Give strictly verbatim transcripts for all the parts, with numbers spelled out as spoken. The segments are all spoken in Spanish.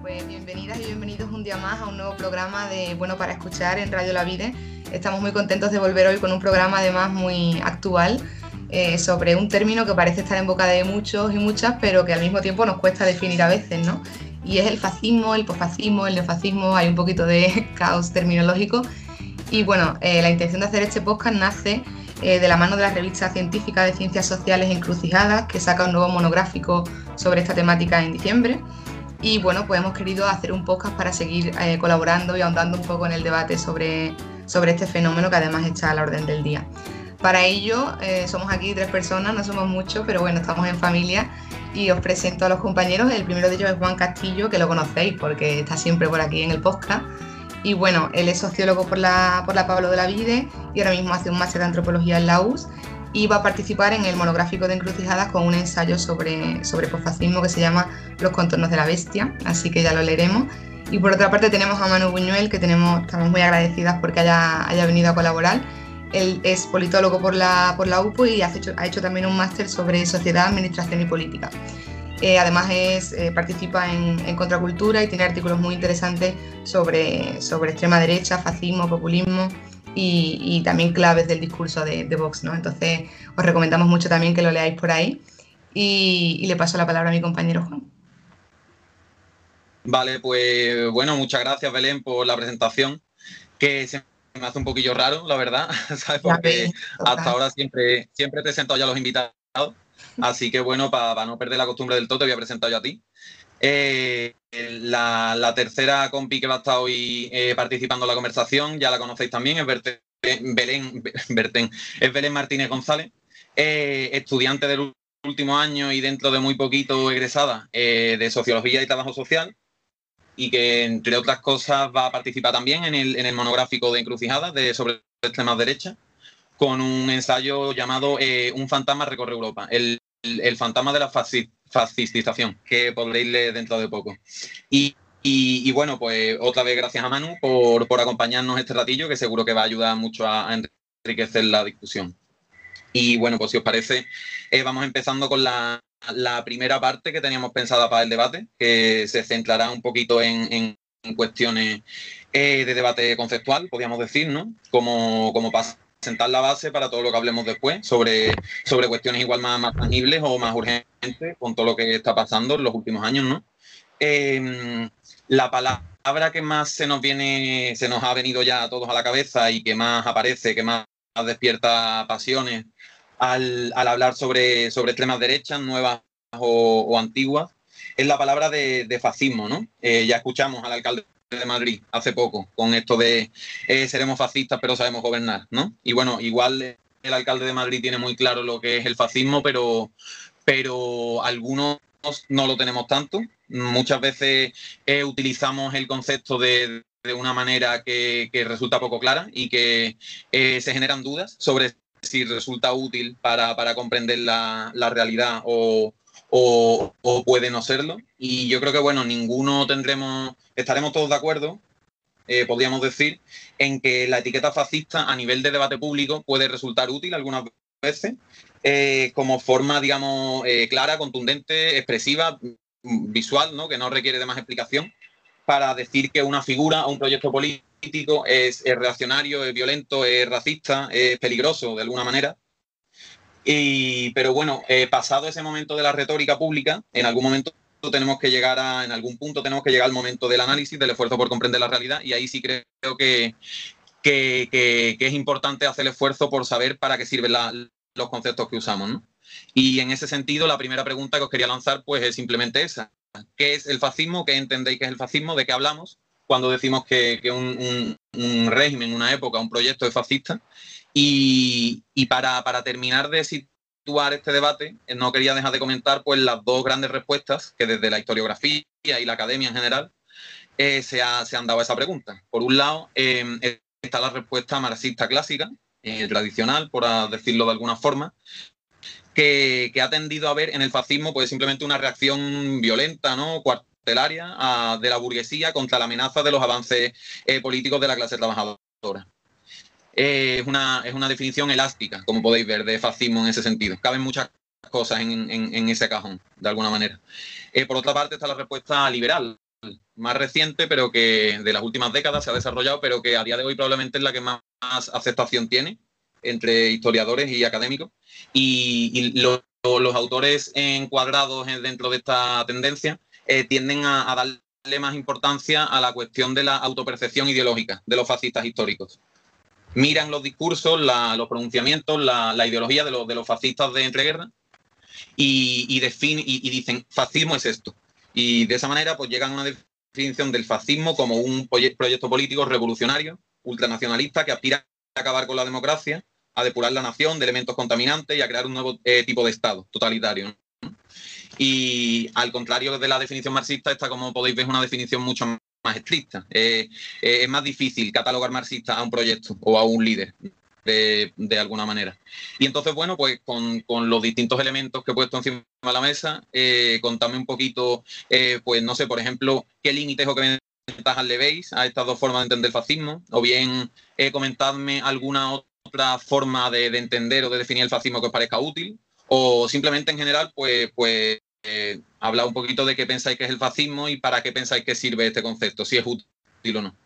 pues bienvenidas y bienvenidos un día más a un nuevo programa de Bueno para Escuchar en Radio La Vide. Estamos muy contentos de volver hoy con un programa además muy actual eh, sobre un término que parece estar en boca de muchos y muchas, pero que al mismo tiempo nos cuesta definir a veces, ¿no? Y es el fascismo, el posfascismo, el neofascismo, hay un poquito de caos terminológico. Y bueno, eh, la intención de hacer este podcast nace eh, de la mano de la revista científica de Ciencias Sociales Encrucijadas, que saca un nuevo monográfico sobre esta temática en diciembre. Y bueno, pues hemos querido hacer un podcast para seguir eh, colaborando y ahondando un poco en el debate sobre, sobre este fenómeno que además está a la orden del día. Para ello, eh, somos aquí tres personas, no somos muchos, pero bueno, estamos en familia y os presento a los compañeros. El primero de ellos es Juan Castillo, que lo conocéis porque está siempre por aquí en el podcast. Y bueno, él es sociólogo por la, por la Pablo de la Vide y ahora mismo hace un máster de antropología en la U S y va a participar en el monográfico de Encrucijadas con un ensayo sobre, sobre posfascismo que se llama Los contornos de la bestia, así que ya lo leeremos. Y por otra parte tenemos a Manu Buñuel, que tenemos, estamos muy agradecidas porque haya, haya venido a colaborar. Él es politólogo por la, por la U P O y ha hecho, ha hecho también un máster sobre sociedad, administración y política. Eh, además es, eh, participa en, en Contracultura y tiene artículos muy interesantes sobre, sobre extrema derecha, fascismo, populismo y, y también claves del discurso de, de Vox, ¿no? Entonces os recomendamos mucho también que lo leáis por ahí y, y le paso la palabra a mi compañero Juan. Vale, pues bueno, muchas gracias Belén por la presentación, que se me hace un poquillo raro, la verdad, ¿sabes? Porque hasta ahora siempre, siempre he presentado ya a los invitados, así que bueno, para pa no perder la costumbre del todo, te voy a presentar yo a ti. Eh, la, la tercera compi que va a estar hoy eh, participando en la conversación, ya la conocéis también, es Berten, Belén, Berten, es Belén Martínez González, eh, estudiante del último año y dentro de muy poquito egresada eh, de Sociología y Trabajo Social, y que entre otras cosas va a participar también en el, en el monográfico de Encrucijadas de, sobre extremas derechas, con un ensayo llamado eh, Un fantasma recorre Europa, el, el, el fantasma de la fasci, fascistización, que podréis leer dentro de poco. Y, y, y bueno, pues otra vez gracias a Manu por, por acompañarnos este ratillo, que seguro que va a ayudar mucho a, a enriquecer la discusión. Y bueno, pues si os parece, eh, vamos empezando con la, la primera parte que teníamos pensada para el debate, que se centrará un poquito en, en, en cuestiones eh, de debate conceptual, podríamos decir, ¿no? Como, como para sentar la base para todo lo que hablemos después sobre, sobre cuestiones igual más, más tangibles o más urgentes con todo lo que está pasando en los últimos años, ¿no? Eh, la palabra que más se nos viene, se nos ha venido ya a todos a la cabeza y que más aparece, que más despierta pasiones al, al hablar sobre, sobre extremas derechas, nuevas o, o antiguas, es la palabra de, de fascismo, ¿no? Eh, ya escuchamos al alcalde de Madrid hace poco con esto de eh, seremos fascistas pero sabemos gobernar, ¿no? Y bueno, igual el alcalde de Madrid tiene muy claro lo que es el fascismo, pero, pero algunos no lo tenemos tanto. Muchas veces eh, utilizamos el concepto de, de una manera que, que resulta poco clara y que eh, se generan dudas sobre si resulta útil para, para comprender la, la realidad o, o, o puede no serlo. Y yo creo que, bueno, ninguno tendremos, estaremos todos de acuerdo, eh, podríamos decir, en que la etiqueta fascista a nivel de debate público puede resultar útil algunas veces, eh, como forma, digamos, eh, clara, contundente, expresiva, visual, ¿no? Que no requiere de más explicación, para decir que una figura o un proyecto político es, es reaccionario, es violento, es racista, es peligroso de alguna manera. Y, pero bueno, eh, pasado ese momento de la retórica pública, en algún momento tenemos que llegar a, en algún punto tenemos que llegar al momento del análisis, del esfuerzo por comprender la realidad, y ahí sí creo que, que, que, que es importante hacer el esfuerzo por saber para qué sirven la, los conceptos que usamos, ¿no? Y en ese sentido, la primera pregunta que os quería lanzar pues es simplemente esa. ¿Qué es el fascismo? ¿Qué entendéis que es el fascismo? ¿De qué hablamos cuando decimos que, que un, un, un régimen, una época, un proyecto es fascista? Y, y para, para terminar de situar este debate, no quería dejar de comentar pues las dos grandes respuestas que desde la historiografía y la academia en general eh, se, ha, se han dado a esa pregunta. Por un lado, eh, está la respuesta marxista clásica, eh, tradicional, por decirlo de alguna forma, Que, que ha tendido a ver en el fascismo pues simplemente una reacción violenta, ¿no? Cuartelaria a, de la burguesía contra la amenaza de los avances eh, políticos de la clase trabajadora. Eh, es, una, es una definición elástica, como podéis ver, de fascismo en ese sentido. Caben muchas cosas en, en, en ese cajón, de alguna manera. Eh, por otra parte está la respuesta liberal, más reciente, pero que de las últimas décadas se ha desarrollado, pero que a día de hoy probablemente es la que más, más aceptación tiene entre historiadores y académicos. Y, y lo, los autores encuadrados dentro de esta tendencia eh, tienden a, a darle más importancia a la cuestión de la autopercepción ideológica de los fascistas históricos. Miran los discursos, la, los pronunciamientos, la, la ideología de los, de los fascistas de entreguerra y, y, define, y, y dicen, fascismo es esto. Y de esa manera pues llegan a una definición del fascismo como un proyecto político revolucionario, ultranacionalista, que aspira a acabar con la democracia, a depurar la nación de elementos contaminantes y a crear un nuevo eh, tipo de Estado totalitario, ¿no? Y al contrario de la definición marxista, esta, como podéis ver, es una definición mucho más estricta. Eh, eh, es más difícil catalogar marxista a un proyecto o a un líder, de, de alguna manera. Y entonces, bueno, pues con, con los distintos elementos que he puesto encima de la mesa, eh, contadme un poquito, eh, pues no sé, por ejemplo, qué límites o qué ventajas le veis a estas dos formas de entender el fascismo, o bien eh, comentadme alguna otra forma de, de entender o de definir el fascismo que os parezca útil, o simplemente en general, pues, pues eh, hablar un poquito de qué pensáis que es el fascismo y para qué pensáis que sirve este concepto, si es útil o no.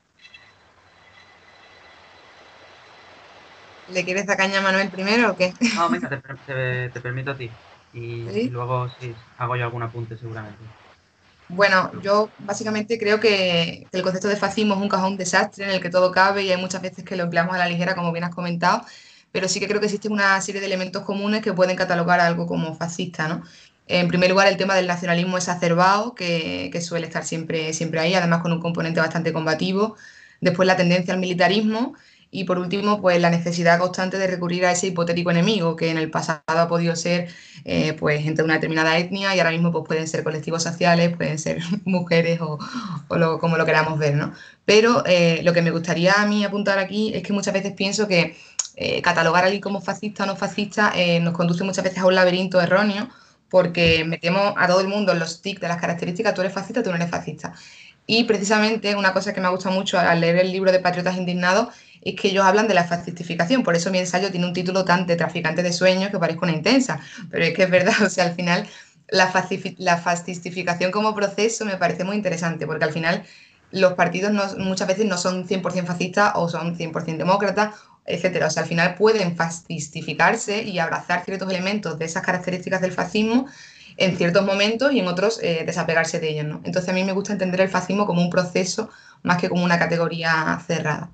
¿Le quieres dar caña a Manuel primero o qué? No, venga, te, te, te permito a ti. Y, ¿Sí? y luego sí, hago yo algún apunte seguramente. Bueno, yo básicamente creo que, que el concepto de fascismo es un cajón desastre en el que todo cabe y hay muchas veces que lo empleamos a la ligera, como bien has comentado, pero sí que creo que existen una serie de elementos comunes que pueden catalogar algo como fascista, ¿no? En primer lugar, el tema del nacionalismo exacerbado, que, que suele estar siempre, siempre ahí, además con un componente bastante combativo. Después, la tendencia al militarismo. Y por último, pues la necesidad constante de recurrir a ese hipotético enemigo, que en el pasado ha podido ser eh, pues gente de una determinada etnia y ahora mismo pues pueden ser colectivos sociales, pueden ser mujeres o, o lo, como lo queramos ver, ¿no? Pero eh, lo que me gustaría a mí apuntar aquí es que muchas veces pienso que eh, catalogar a alguien como fascista o no fascista eh, nos conduce muchas veces a un laberinto erróneo porque metemos a todo el mundo en los tics de las características, tú eres fascista, tú no eres fascista. Y precisamente una cosa que me ha gustado mucho al leer el libro de Patriotas Indignados es que ellos hablan de la fascistificación, por eso mi ensayo tiene un título tan de traficante de sueños que parezca una intensa, pero es que es verdad, o sea, al final la, la fascistificación como proceso me parece muy interesante, porque al final los partidos no, muchas veces no son cien por ciento fascistas o son cien por ciento demócratas, etcétera. O sea, al final pueden fascistificarse y abrazar ciertos elementos de esas características del fascismo en ciertos momentos y en otros eh, desapegarse de ellos, ¿no? Entonces a mí me gusta entender el fascismo como un proceso más que como una categoría cerrada.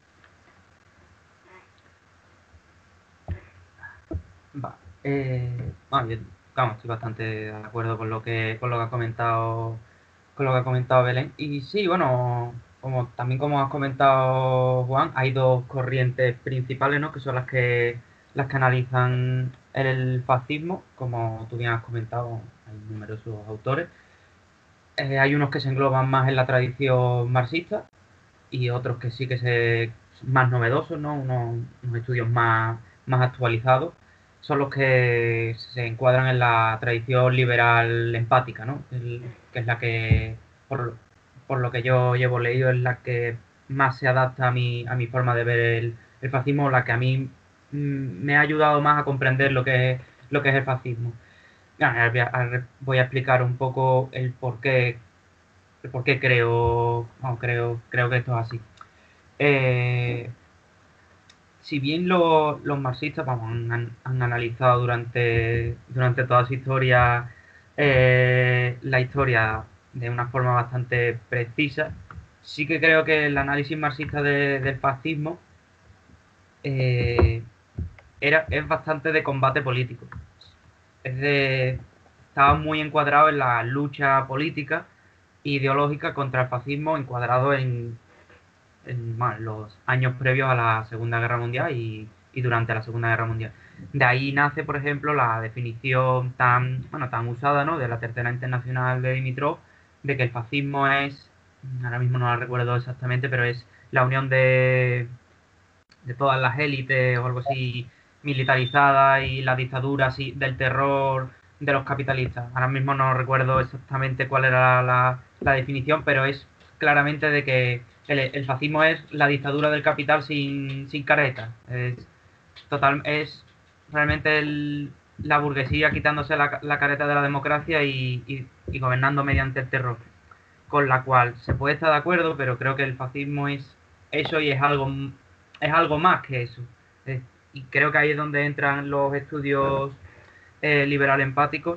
Va. Eh, bueno, yo, vamos, estoy bastante de acuerdo con lo que con lo que ha comentado con lo que ha comentado Belén. Y sí, bueno, como también como has comentado Juan, hay dos corrientes principales, ¿no? Que son las que las que analizan el fascismo, como tú bien has comentado, hay numerosos autores. Eh, hay unos que se engloban más en la tradición marxista y otros que sí que se más novedosos, ¿no? Unos, unos estudios más, más actualizados son los que se encuadran en la tradición liberal empática, ¿no? El, que es la que, por, por lo que yo llevo leído, es la que más se adapta a mi, a mi forma de ver el, el fascismo, la que a mí mm, me ha ayudado más a comprender lo que es, lo que es el fascismo. Bueno, voy, a, voy a explicar un poco el por qué, el por qué creo, no, creo, creo que esto es así. Eh, si bien lo, los marxistas vamos, han, han, analizado durante, durante toda su historia eh, la historia de una forma bastante precisa, sí que creo que el análisis marxista de, del fascismo eh, era, es bastante de combate político. Es de, estaba muy encuadrado en la lucha política e ideológica contra el fascismo, encuadrado en en bueno, los años previos a la Segunda Guerra Mundial y, y durante la Segunda Guerra Mundial. De ahí nace, por ejemplo, la definición tan, bueno, tan usada, ¿no?, de la Tercera Internacional de Dimitrov, de que el fascismo es, ahora mismo no la recuerdo exactamente, pero es la unión de, de todas las élites o algo así militarizada y la dictadura así, del terror de los capitalistas. Ahora mismo no recuerdo exactamente cuál era la, la definición, pero es claramente de que el, el fascismo es la dictadura del capital sin, sin careta. Es, total, es realmente el, la burguesía quitándose la, la careta de la democracia y, y, y gobernando mediante el terror. con la cual se puede estar de acuerdo, pero creo que el fascismo es eso y es algo, es algo más que eso. Es, y creo que ahí es donde entran los estudios eh, liberal empáticos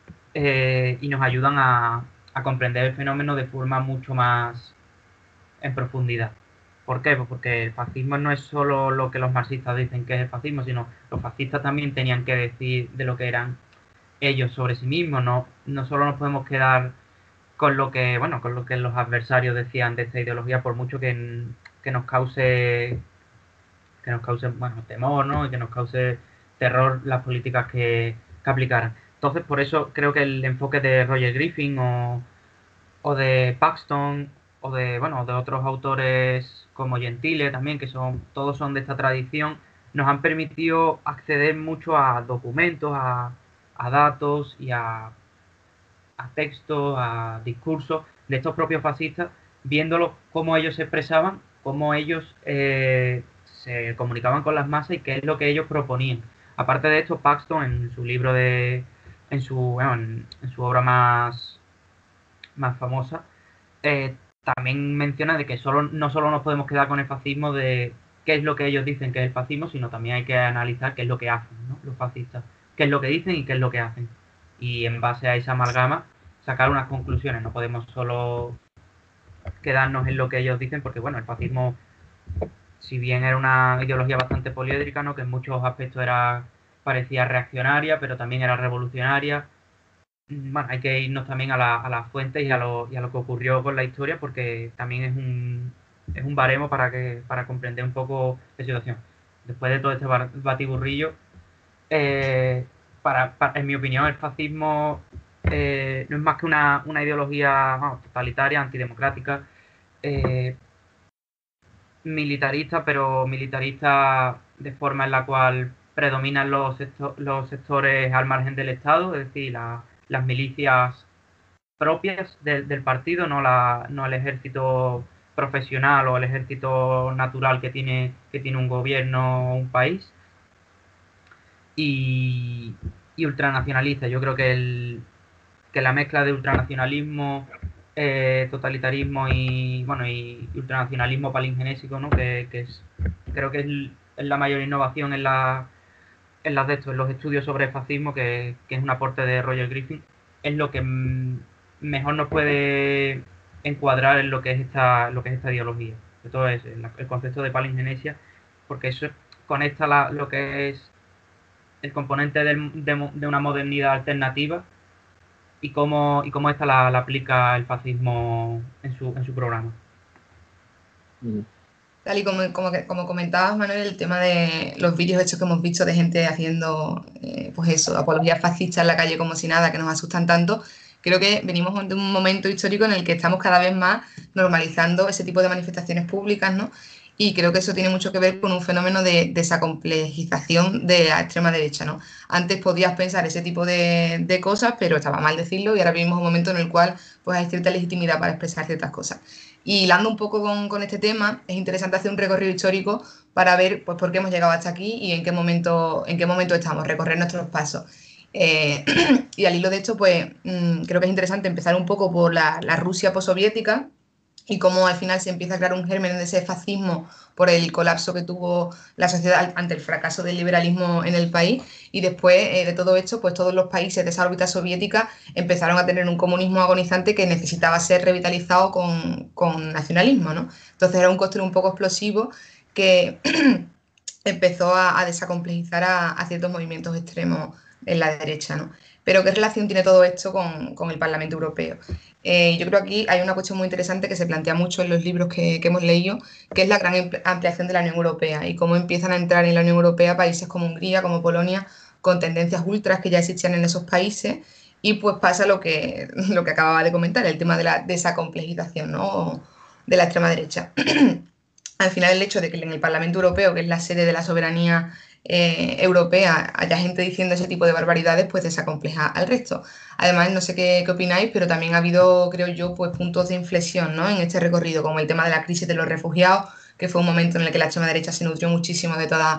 eh, y nos ayudan a, a comprender el fenómeno de forma mucho más en profundidad. ¿Por qué? Pues porque el fascismo no es solo lo que los marxistas dicen que es el fascismo, sino los fascistas también tenían que decir de lo que eran ellos sobre sí mismos. No, no solo nos podemos quedar con lo que, bueno, con lo que los adversarios decían de esta ideología, por mucho que, que nos cause que nos cause bueno, temor, ¿no? Y que nos cause terror las políticas que, que aplicaran. Entonces, por eso creo que el enfoque de Roger Griffin o, o de Paxton o de, bueno, de otros autores como Gentile también, que son todos son de esta tradición, nos han permitido acceder mucho a documentos, a, a datos y a, a textos, a discursos de estos propios fascistas, viéndolos cómo ellos se expresaban, cómo ellos eh, se comunicaban con las masas y qué es lo que ellos proponían. Aparte de esto, Paxton en su libro de, en su, bueno, en, en su obra más, más famosa, eh, también menciona de que solo, no solo nos podemos quedar con el fascismo de qué es lo que ellos dicen que es el fascismo, sino también hay que analizar qué es lo que hacen, ¿no? Los fascistas, qué es lo que dicen y qué es lo que hacen. Y en base a esa amalgama, sacar unas conclusiones. No podemos solo quedarnos en lo que ellos dicen, porque bueno, el fascismo, si bien era una ideología bastante poliédrica, ¿no? Que en muchos aspectos era parecía reaccionaria, pero también era revolucionaria. Bueno, hay que irnos también a, la, a las fuentes y a, lo, y a lo que ocurrió con la historia, porque también es un, es un baremo para, que, para comprender un poco la situación. Después de todo este batiburrillo, eh, para, para, en mi opinión, el fascismo eh, no es más que una, una ideología bueno, totalitaria, antidemocrática, eh, militarista, pero militarista de forma en la cual predominan los, sector, los sectores al margen del Estado, es decir, la, las milicias propias de, del partido, no, la, no el ejército profesional o el ejército natural que tiene, que tiene un gobierno o un país. Y, y ultranacionalista. Yo creo que, el, que la mezcla de ultranacionalismo, eh, totalitarismo y bueno y ultranacionalismo palingenésico, ¿no? que, que es, creo que es, es la mayor innovación en, la, en, las de estos, en los estudios sobre el fascismo, que, que es un aporte de Roger Griffin, es lo que mejor nos puede encuadrar en lo que es esta, lo que es esta ideología. Esto es el, el concepto de palingenesia, porque eso conecta la, lo que es el componente de, de, de una modernidad alternativa y cómo, y cómo esta la, la aplica el fascismo en su, en su programa. Tal y como, como, como comentabas, Manuel, el tema de los vídeos hechos que hemos visto de gente haciendo, eh, pues eso, apologías fascistas en la calle como si nada, que nos asustan tanto, creo que venimos de un momento histórico en el que estamos cada vez más normalizando ese tipo de manifestaciones públicas, ¿no? Y creo que eso tiene mucho que ver con un fenómeno de desacomplejización de la extrema derecha, ¿no? Antes podías pensar ese tipo de, de cosas, pero estaba mal decirlo, y ahora vivimos un momento en el cual pues, hay cierta legitimidad para expresar ciertas cosas. Y hilando un poco con, con este tema, es interesante hacer un recorrido histórico para ver pues, por qué hemos llegado hasta aquí y en qué momento, en qué momento estamos, recorrer nuestros pasos. Eh, y al hilo de esto, pues mmm, creo que es interesante empezar un poco por la, la Rusia postsoviética, y cómo al final se empieza a crear un germen de ese fascismo por el colapso que tuvo la sociedad ante el fracaso del liberalismo en el país, y después eh, de todo esto, pues todos los países de esa órbita soviética empezaron a tener un comunismo agonizante que necesitaba ser revitalizado con, con nacionalismo, ¿no? Entonces era un cóctel un poco explosivo que empezó a, a desacomplejizar a, a ciertos movimientos extremos en la derecha, ¿no? Pero ¿qué relación tiene todo esto con, con el Parlamento Europeo? Eh, yo creo que aquí hay una cuestión muy interesante que se plantea mucho en los libros que, que hemos leído, que es la gran ampliación de la Unión Europea y cómo empiezan a entrar en la Unión Europea países como Hungría, como Polonia, con tendencias ultras que ya existían en esos países, y pues pasa lo que, lo que acababa de comentar, el tema de la desacomplejización, ¿no? De la extrema derecha. Al final, el hecho de que en el Parlamento Europeo, que es la sede de la soberanía eh, europea, haya gente diciendo ese tipo de barbaridades, pues desacompleja al resto. Además, no sé qué, qué opináis, pero también ha habido, creo yo, pues puntos de inflexión, ¿no? En este recorrido, como el tema de la crisis de los refugiados, que fue un momento en el que la extrema derecha se nutrió muchísimo de toda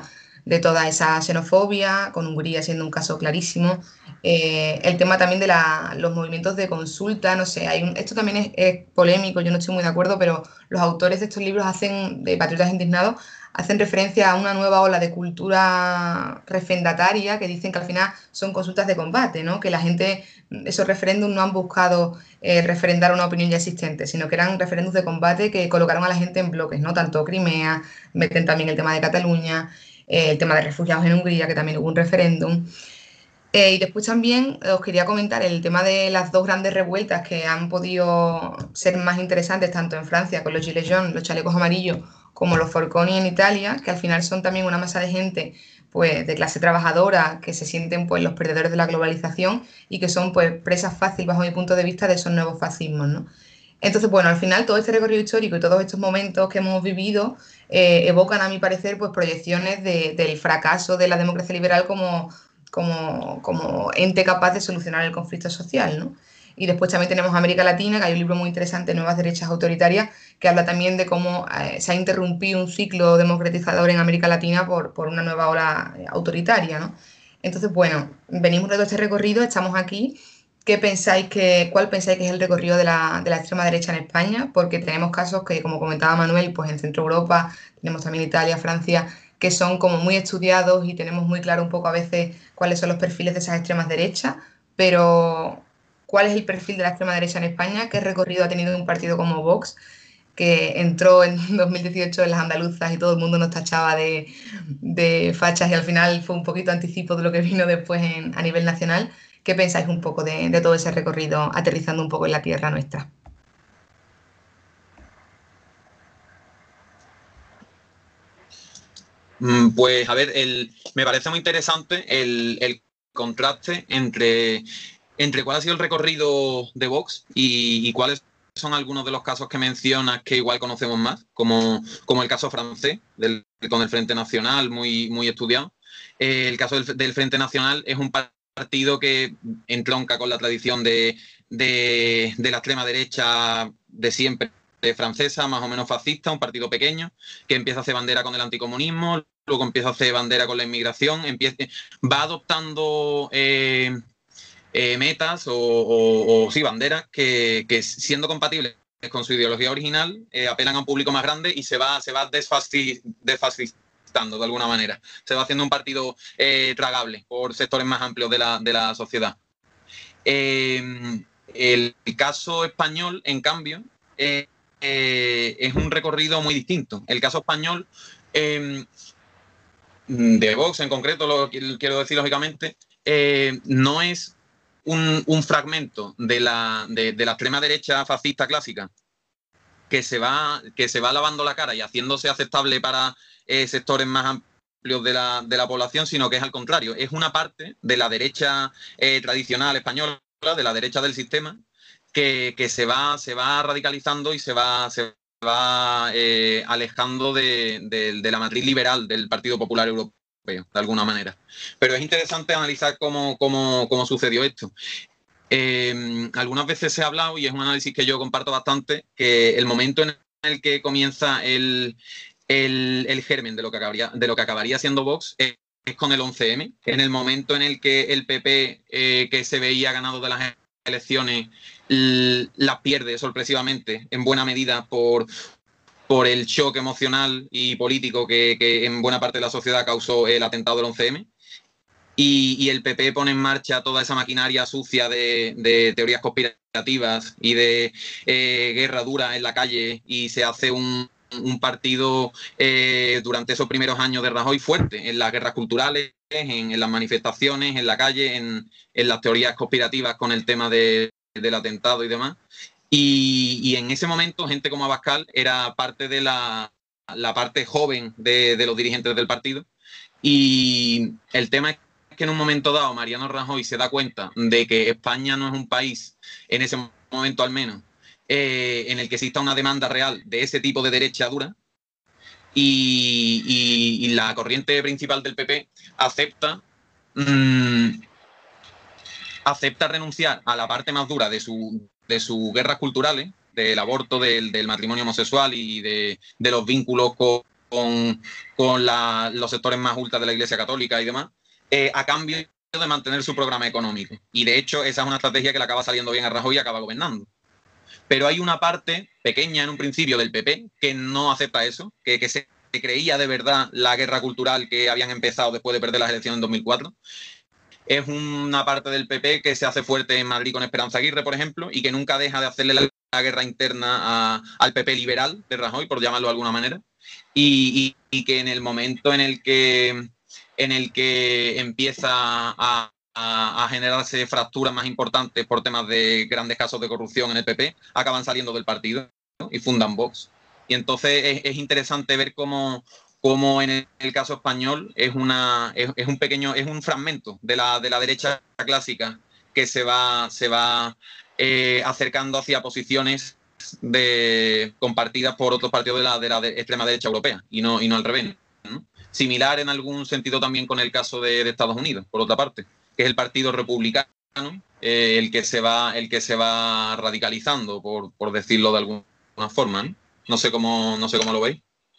de toda esa xenofobia, con Hungría siendo un caso clarísimo. Eh, el tema también de la, los movimientos de consulta, no sé, hay un, esto también es, es polémico, yo no estoy muy de acuerdo, pero los autores de estos libros hacen, de Patriotas Indignados, hacen referencia a una nueva ola de cultura refrendataria que dicen que al final son consultas de combate, ¿no? Que la gente, esos referéndums no han buscado eh, refrendar una opinión ya existente, sino que eran referéndums de combate que colocaron a la gente en bloques, ¿no? Tanto Crimea, meten también el tema de Cataluña, eh, el tema de refugiados en Hungría, que también hubo un referéndum. Eh, y después también os quería comentar el tema de las dos grandes revueltas que han podido ser más interesantes, tanto en Francia con los Gilets jaunes, los chalecos amarillos, como los Forconi en Italia, que al final son también una masa de gente pues, de clase trabajadora que se sienten pues, los perdedores de la globalización y que son pues, presas fáciles, bajo mi punto de vista, de esos nuevos fascismos, ¿no? Entonces, bueno, al final todo este recorrido histórico y todos estos momentos que hemos vivido eh, evocan, a mi parecer, pues proyecciones de, del fracaso de la democracia liberal como, como, como ente capaz de solucionar el conflicto social, ¿no? Y después también tenemos América Latina, que hay un libro muy interesante, Nuevas Derechas Autoritarias, que habla también de cómo eh, se ha interrumpido un ciclo democratizador en América Latina por, por una nueva ola autoritaria, ¿no? Entonces, bueno, venimos de todo este recorrido, estamos aquí. ¿Qué pensáis que, cuál pensáis que es el recorrido de la, de la extrema derecha en España? Porque tenemos casos que, como comentaba Manuel, pues en Centro Europa, tenemos también Italia, Francia, que son como muy estudiados y tenemos muy claro un poco a veces cuáles son los perfiles de esas extremas derechas, pero ¿cuál es el perfil de la extrema derecha en España? ¿Qué recorrido ha tenido un partido como Vox, que entró en dos mil dieciocho en las andaluzas y todo el mundo nos tachaba de, de fachas y al final fue un poquito anticipo de lo que vino después en, a nivel nacional? ¿Qué pensáis un poco de, de todo ese recorrido aterrizando un poco en la tierra nuestra? Pues a ver, el, me parece muy interesante el, el contraste entre, entre cuál ha sido el recorrido de Vox y, y cuáles son algunos de los casos que mencionas que igual conocemos más, como, como el caso francés, del, con el Frente Nacional, muy, muy estudiado. Eh, el caso del, del Frente Nacional es un partido que entronca con la tradición de, de, de la extrema derecha de siempre, francesa, más o menos fascista, un partido pequeño, que empieza a hacer bandera con el anticomunismo, luego empieza a hacer bandera con la inmigración, empieza, va adoptando eh, eh, metas o, o, o sí, banderas que, que siendo compatibles con su ideología original, eh, apelan a un público más grande y se va, se va desfascistando de alguna manera. Se va haciendo un partido eh, tragable por sectores más amplios de la, de la sociedad. Eh, el caso español, en cambio, eh, Eh, es un recorrido muy distinto. El caso español, eh, de Vox en concreto, lo quiero decir lógicamente, eh, no es un, un fragmento de la, de, de la extrema derecha fascista clásica que se, va, que se va lavando la cara y haciéndose aceptable para eh, sectores más amplios de la, de la población, sino que es al contrario, es una parte de la derecha eh, tradicional española, de la derecha del sistema, Que, que se va se va radicalizando y se va, se va eh, alejando de, de, de la matriz liberal del Partido Popular Europeo, de alguna manera. Pero es interesante analizar cómo, cómo, cómo sucedió esto. Eh, algunas veces se ha hablado, y es un análisis que yo comparto bastante, que el momento en el que comienza el, el, el germen de lo, que acabaría, de lo que acabaría siendo Vox es, es con el once eme, en el momento en el que el P P, eh, que se veía ganado de las elecciones, las pierde sorpresivamente en buena medida por, por el shock emocional y político que, que en buena parte de la sociedad causó el atentado del once eme, y, y el P P pone en marcha toda esa maquinaria sucia de, de teorías conspirativas y de eh, guerra dura en la calle, y se hace un, un partido eh, durante esos primeros años de Rajoy fuerte en las guerras culturales, en, en las manifestaciones, en la calle, en, en las teorías conspirativas con el tema de del atentado y demás. Y, y en ese momento gente como Abascal era parte de la, la parte joven de, de los dirigentes del partido, y el tema es que en un momento dado Mariano Rajoy se da cuenta de que España no es un país, en ese momento al menos, eh, en el que exista una demanda real de ese tipo de derecha dura, y, y, y la corriente principal del P P acepta mmm, acepta renunciar a la parte más dura de, su, de sus guerras culturales, del aborto, del, del matrimonio homosexual y de, de los vínculos con, con, con la, los sectores más ultras de la Iglesia Católica y demás, eh, a cambio de mantener su programa económico. Y de hecho esa es una estrategia que le acaba saliendo bien a Rajoy y acaba gobernando. Pero hay una parte pequeña en un principio del P P que no acepta eso, que, que se creía de verdad la guerra cultural que habían empezado después de perder las elecciones en dos mil cuatro. Es una parte del P P que se hace fuerte en Madrid con Esperanza Aguirre, por ejemplo, y que nunca deja de hacerle la, la guerra interna a, al P P liberal de Rajoy, por llamarlo de alguna manera, y, y, y que en el momento en el que, en el que empieza a, a, a generarse fracturas más importantes por temas de grandes casos de corrupción en el P P, acaban saliendo del partido, ¿no? Y fundan Vox. Y entonces es, es interesante ver cómo, cómo en el, el caso español es, una, es, es un pequeño, es un fragmento de la, de la derecha clásica que se va, se va eh, acercando hacia posiciones de, compartidas por otros partidos de la, de la de extrema derecha europea y no, y no al revés, ¿no? Similar en algún sentido también con el caso de, de Estados Unidos, por otra parte, que es el Partido Republicano, eh, el, que se va, el que se va radicalizando, por, por decirlo de alguna forma, ¿no? No sé cómo, no sé cómo lo veis.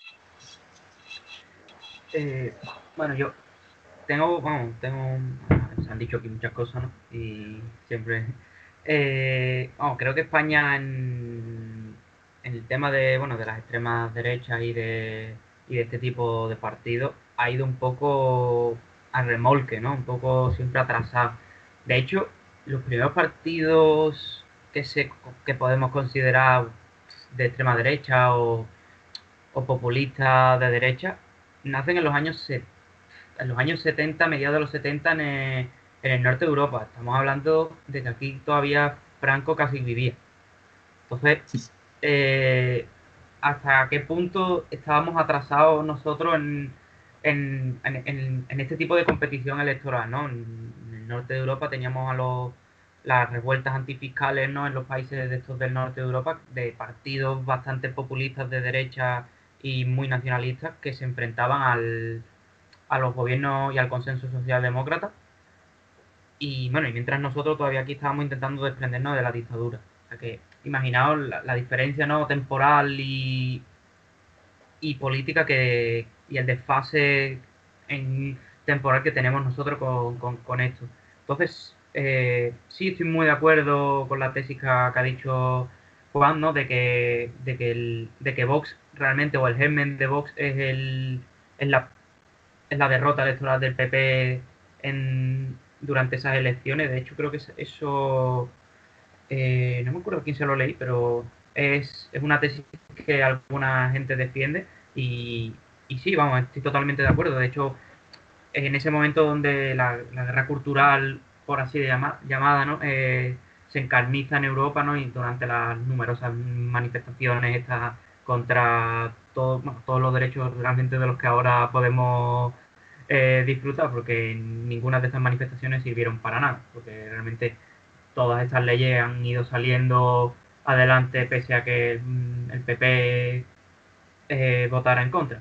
Eh, bueno, yo tengo, vamos, tengo, se han dicho aquí muchas cosas, ¿no? Y siempre, eh, vamos, creo que España en, en el tema de, bueno, de las extremas derechas y de, y de este tipo de partidos ha ido un poco a remolque, ¿no? Un poco siempre atrasado. De hecho, los primeros partidos que se, que podemos considerar de extrema derecha o, o populistas de derecha nacen en los años setenta. En los años setenta, mediados de los setenta, en el, en el norte de Europa. Estamos hablando de que aquí todavía Franco casi vivía. Entonces, eh, ¿hasta qué punto estábamos atrasados nosotros en, en, en, en este tipo de competición electoral, ¿no? En, en el norte de Europa teníamos a los, las revueltas antifiscales, ¿no? En los países de estos del norte de Europa, de partidos bastante populistas de derecha y muy nacionalistas que se enfrentaban al a los gobiernos y al consenso socialdemócrata. Y bueno, y mientras nosotros todavía aquí estábamos intentando desprendernos de la dictadura. O sea que, imaginaos la, la diferencia, ¿no? Temporal y, y política que, y el desfase en temporal que tenemos nosotros con, con, con esto. Entonces, eh, sí estoy muy de acuerdo con la tesis que, que ha dicho Juan, ¿no? De que, de que, el, de que Vox realmente, o el germen de Vox, es, el, es la es la derrota electoral del P P en, durante esas elecciones. De hecho, creo que eso, eh, no me acuerdo quién se lo leí, pero es, es una tesis que alguna gente defiende y, y sí, vamos, estoy totalmente de acuerdo. De hecho, en ese momento donde la, la guerra cultural, por así de llama, llamada, ¿no? Eh, se encarniza en Europa, ¿no? Y durante las numerosas manifestaciones estas contra todo, bueno, todos los derechos realmente de los que ahora podemos eh, disfrutar, porque ninguna de estas manifestaciones sirvieron para nada, porque realmente todas estas leyes han ido saliendo adelante pese a que mm, el P P eh, votara en contra.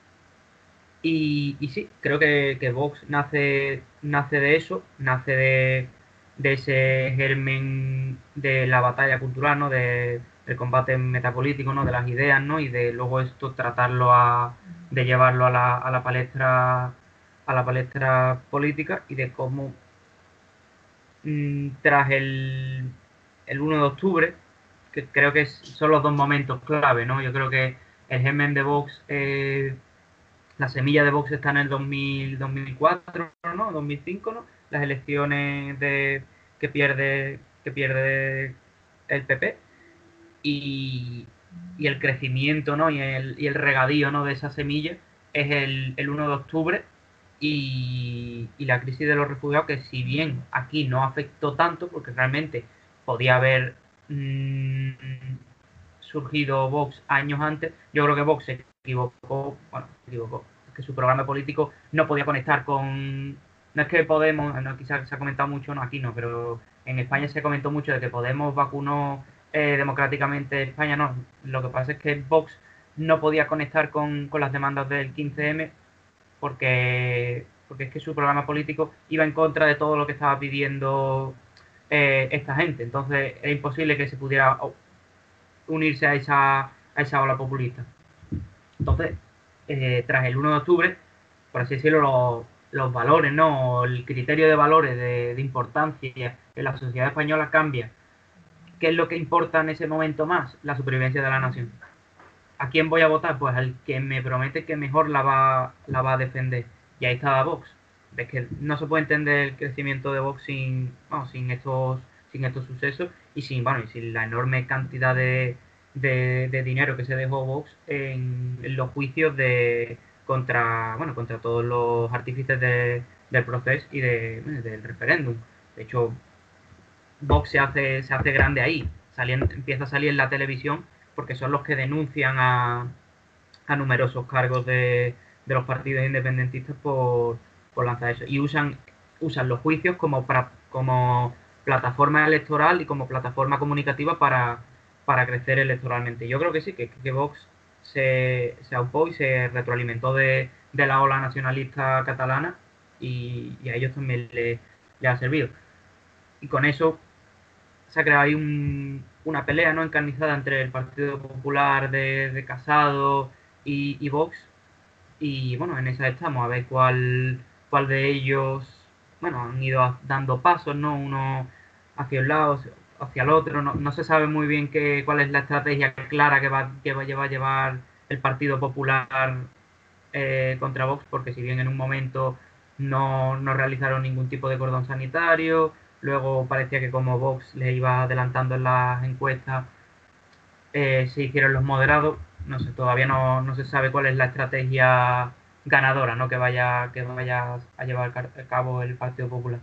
Y, y sí, creo que, que Vox nace, nace de eso, nace de, de ese germen de la batalla cultural, ¿no? De, del combate metapolítico, ¿no? De las ideas, ¿no? Y de luego esto tratarlo a, de llevarlo a la, a la palestra a la palestra política y de cómo mmm, tras el, el uno de octubre, que creo que son los dos momentos clave, ¿no? Yo creo que el germen de Vox eh, la semilla de Vox está en el dos mil, dos mil cuatro, ¿no? dos mil cinco, ¿no? Las elecciones de, que pierde que pierde el P P y, y el crecimiento, ¿no? Y el, y el regadío, ¿no? De esa semilla es el, el uno de octubre y, y la crisis de los refugiados, que si bien aquí no afectó tanto, porque realmente podía haber mmm, surgido Vox años antes, yo creo que Vox se equivocó, bueno, se equivocó, es que su programa político no podía conectar con, no es que Podemos, no, quizás se ha comentado mucho, no, aquí no, pero en España se comentó mucho de que Podemos vacunó eh, democráticamente España, no, lo que pasa es que Vox no podía conectar con, con las demandas del quince eme porque, porque es que su programa político iba en contra de todo lo que estaba pidiendo eh, esta gente, entonces era imposible que se pudiera unirse a esa, a esa ola populista. Entonces, eh, tras el uno de octubre, por así decirlo, los, los valores, ¿no? El criterio de valores de, de importancia en la sociedad española cambia. ¿Qué es lo que importa en ese momento más? La supervivencia de la nación. ¿A quién voy a votar? Pues al que me promete que mejor la va, la va a defender. Y ahí está Vox. Es que no se puede entender el crecimiento de Vox sin, no, sin, estos, sin estos sucesos y sin, bueno, y sin la enorme cantidad de, de, de dinero que se dejó Vox en, en los juicios de contra, bueno, contra todos los artífices de, del proceso y de, del referéndum. De hecho, Vox se hace, se hace grande ahí. Saliendo, empieza a salir en la televisión porque son los que denuncian a, a numerosos cargos de, de los partidos independentistas por, por lanzar eso. Y usan, usan los juicios como, para, como plataforma electoral y como plataforma comunicativa para, para crecer electoralmente. Yo creo que sí, que, que Vox se, se aupó y se retroalimentó de, de la ola nacionalista catalana y, y a ellos también le, le ha servido. Y con eso se ha creado ahí un, una pelea, ¿no?, encarnizada entre el Partido Popular de, de Casado y, y Vox. Y bueno, en esa estamos, a ver cuál, cuál de ellos, bueno, han ido dando pasos, ¿no? Uno hacia un lado, hacia el otro. No, no se sabe muy bien qué, cuál es la estrategia clara que va, que va a llevar el Partido Popular eh, contra Vox, porque si bien en un momento no, no realizaron ningún tipo de cordón sanitario, luego parecía que como Vox le iba adelantando en las encuestas, eh, se hicieron los moderados. No sé, todavía no, no se sabe cuál es la estrategia ganadora, ¿no?, que vaya, que vaya a llevar a cabo el Partido Popular.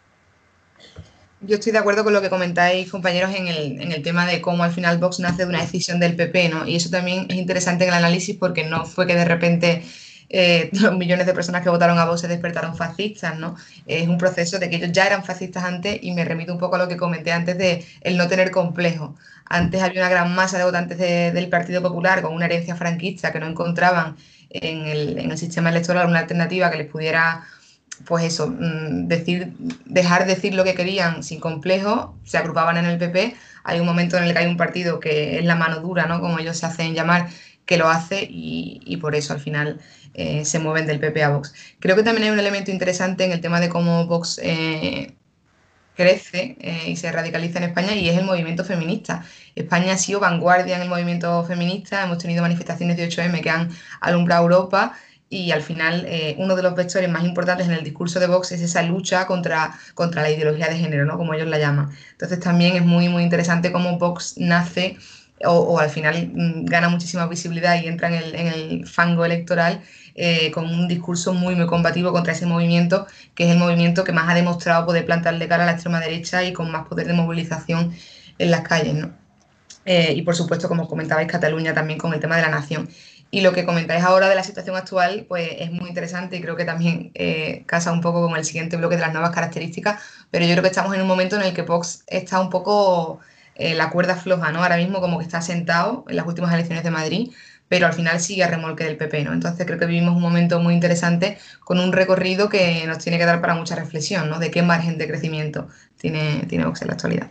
Yo estoy de acuerdo con lo que comentáis, compañeros, en el, en el tema de cómo al final Vox nace de una decisión del P P, ¿no? Y eso también es interesante en el análisis porque no fue que de repente eh, los millones de personas que votaron a Vox se despertaron fascistas, ¿no? Es un proceso de que ellos ya eran fascistas antes y me remito un poco a lo que comenté antes de el no tener complejo. Antes había una gran masa de votantes de, del Partido Popular con una herencia franquista que no encontraban en el, en el sistema electoral una alternativa que les pudiera, pues eso, decir, dejar decir lo que querían sin complejo, se agrupaban en el P P. Hay un momento en el que hay un partido que es la mano dura, ¿no?, como ellos se hacen llamar, que lo hace y, y por eso al final eh, se mueven del P P a Vox. Creo que también hay un elemento interesante en el tema de cómo Vox eh, crece eh, y se radicaliza en España y es el movimiento feminista. España ha sido vanguardia en el movimiento feminista, hemos tenido manifestaciones de ocho eme que han alumbrado Europa y al final eh, uno de los vectores más importantes en el discurso de Vox es esa lucha contra, contra la ideología de género, ¿no?, como ellos la llaman. Entonces también es muy, muy interesante cómo Vox nace o, o al final mmm, gana muchísima visibilidad y entra en el, en el fango electoral eh, con un discurso muy, muy combativo contra ese movimiento, que es el movimiento que más ha demostrado poder plantar de cara a la extrema derecha y con más poder de movilización en las calles, ¿no? Eh, y por supuesto, como comentabais, Cataluña también con el tema de la nación. Y lo que comentáis ahora de la situación actual, pues es muy interesante y creo que también eh, casa un poco con el siguiente bloque de las nuevas características, pero yo creo que estamos en un momento en el que Vox está un poco eh, la cuerda floja, ¿no? Ahora mismo como que está sentado en las últimas elecciones de Madrid, pero al final sigue a remolque del P P, ¿no? Entonces creo que vivimos un momento muy interesante con un recorrido que nos tiene que dar para mucha reflexión, ¿no?, de qué margen de crecimiento tiene, tiene Vox en la actualidad.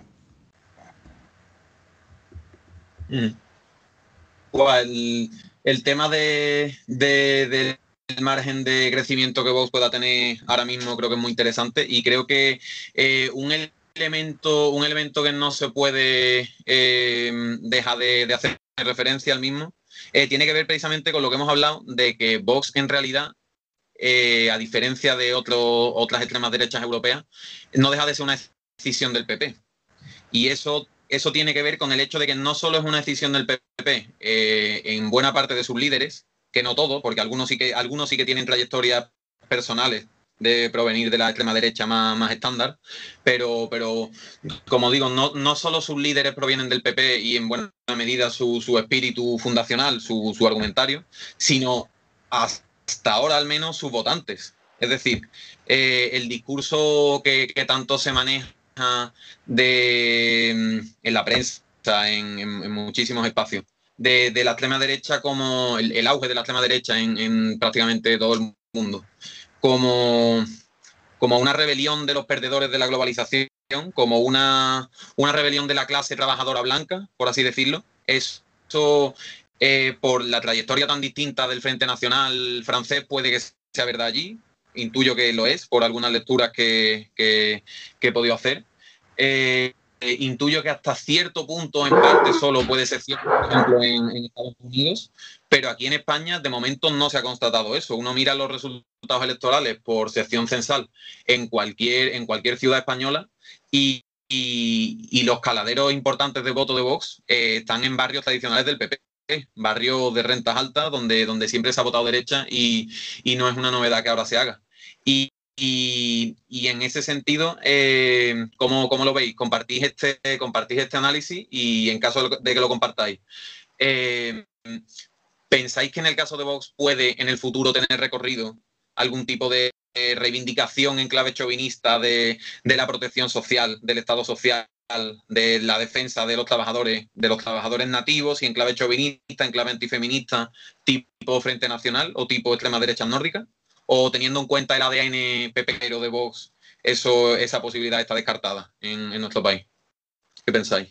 Mm. Pues el, el tema de, de, del margen de crecimiento que Vox pueda tener ahora mismo creo que es muy interesante y creo que eh, un elemento un elemento que no se puede eh, dejar de, de hacer referencia al mismo eh, tiene que ver precisamente con lo que hemos hablado de que Vox en realidad eh, a diferencia de otro, otras extremas derechas europeas no deja de ser una decisión del P P y eso Eso tiene que ver con el hecho de que no solo es una decisión del P P eh, en buena parte de sus líderes, que no todo, porque algunos sí que, algunos sí que tienen trayectorias personales de provenir de la extrema derecha más, más estándar, pero, pero como digo, no, no solo sus líderes provienen del P P y en buena medida su, su espíritu fundacional, su, su argumentario, sino hasta ahora al menos sus votantes. Es decir, eh, el discurso que, que tanto se maneja de, en la prensa, en, en, en muchísimos espacios, de, de la extrema derecha como el, el auge de la extrema derecha en, en prácticamente todo el mundo, como, como una rebelión de los perdedores de la globalización, como una, una rebelión de la clase trabajadora blanca, por así decirlo. Eso eh, por la trayectoria tan distinta del Frente Nacional francés, puede que sea verdad allí. Intuyo que lo es, por algunas lecturas que, que, que he podido hacer. Eh, eh, intuyo que hasta cierto punto, en parte, solo puede ser cierto, por ejemplo, en, en Estados Unidos, pero aquí en España, de momento, no se ha constatado eso. Uno mira los resultados electorales por sección censal en cualquier, en cualquier ciudad española y, y, y los caladeros importantes de voto de Vox eh, están en barrios tradicionales del P P. Barrios de rentas altas donde, donde siempre se ha votado derecha y, y no es una novedad que ahora se haga. Y, y, y en ese sentido, eh, ¿cómo, ¿cómo lo veis? ¿Compartís este, compartís este análisis? Y en caso de que lo compartáis, eh, ¿pensáis que en el caso de Vox puede en el futuro tener recorrido algún tipo de reivindicación en clave chauvinista de, de la protección social, del Estado social, de la defensa de los trabajadores, de los trabajadores nativos, y en clave chauvinista, en clave antifeminista, tipo Frente Nacional o tipo extrema derecha nórdica? ¿O teniendo en cuenta el A D N pepero de Vox, eso, esa posibilidad está descartada en, en nuestro país? ¿Qué pensáis?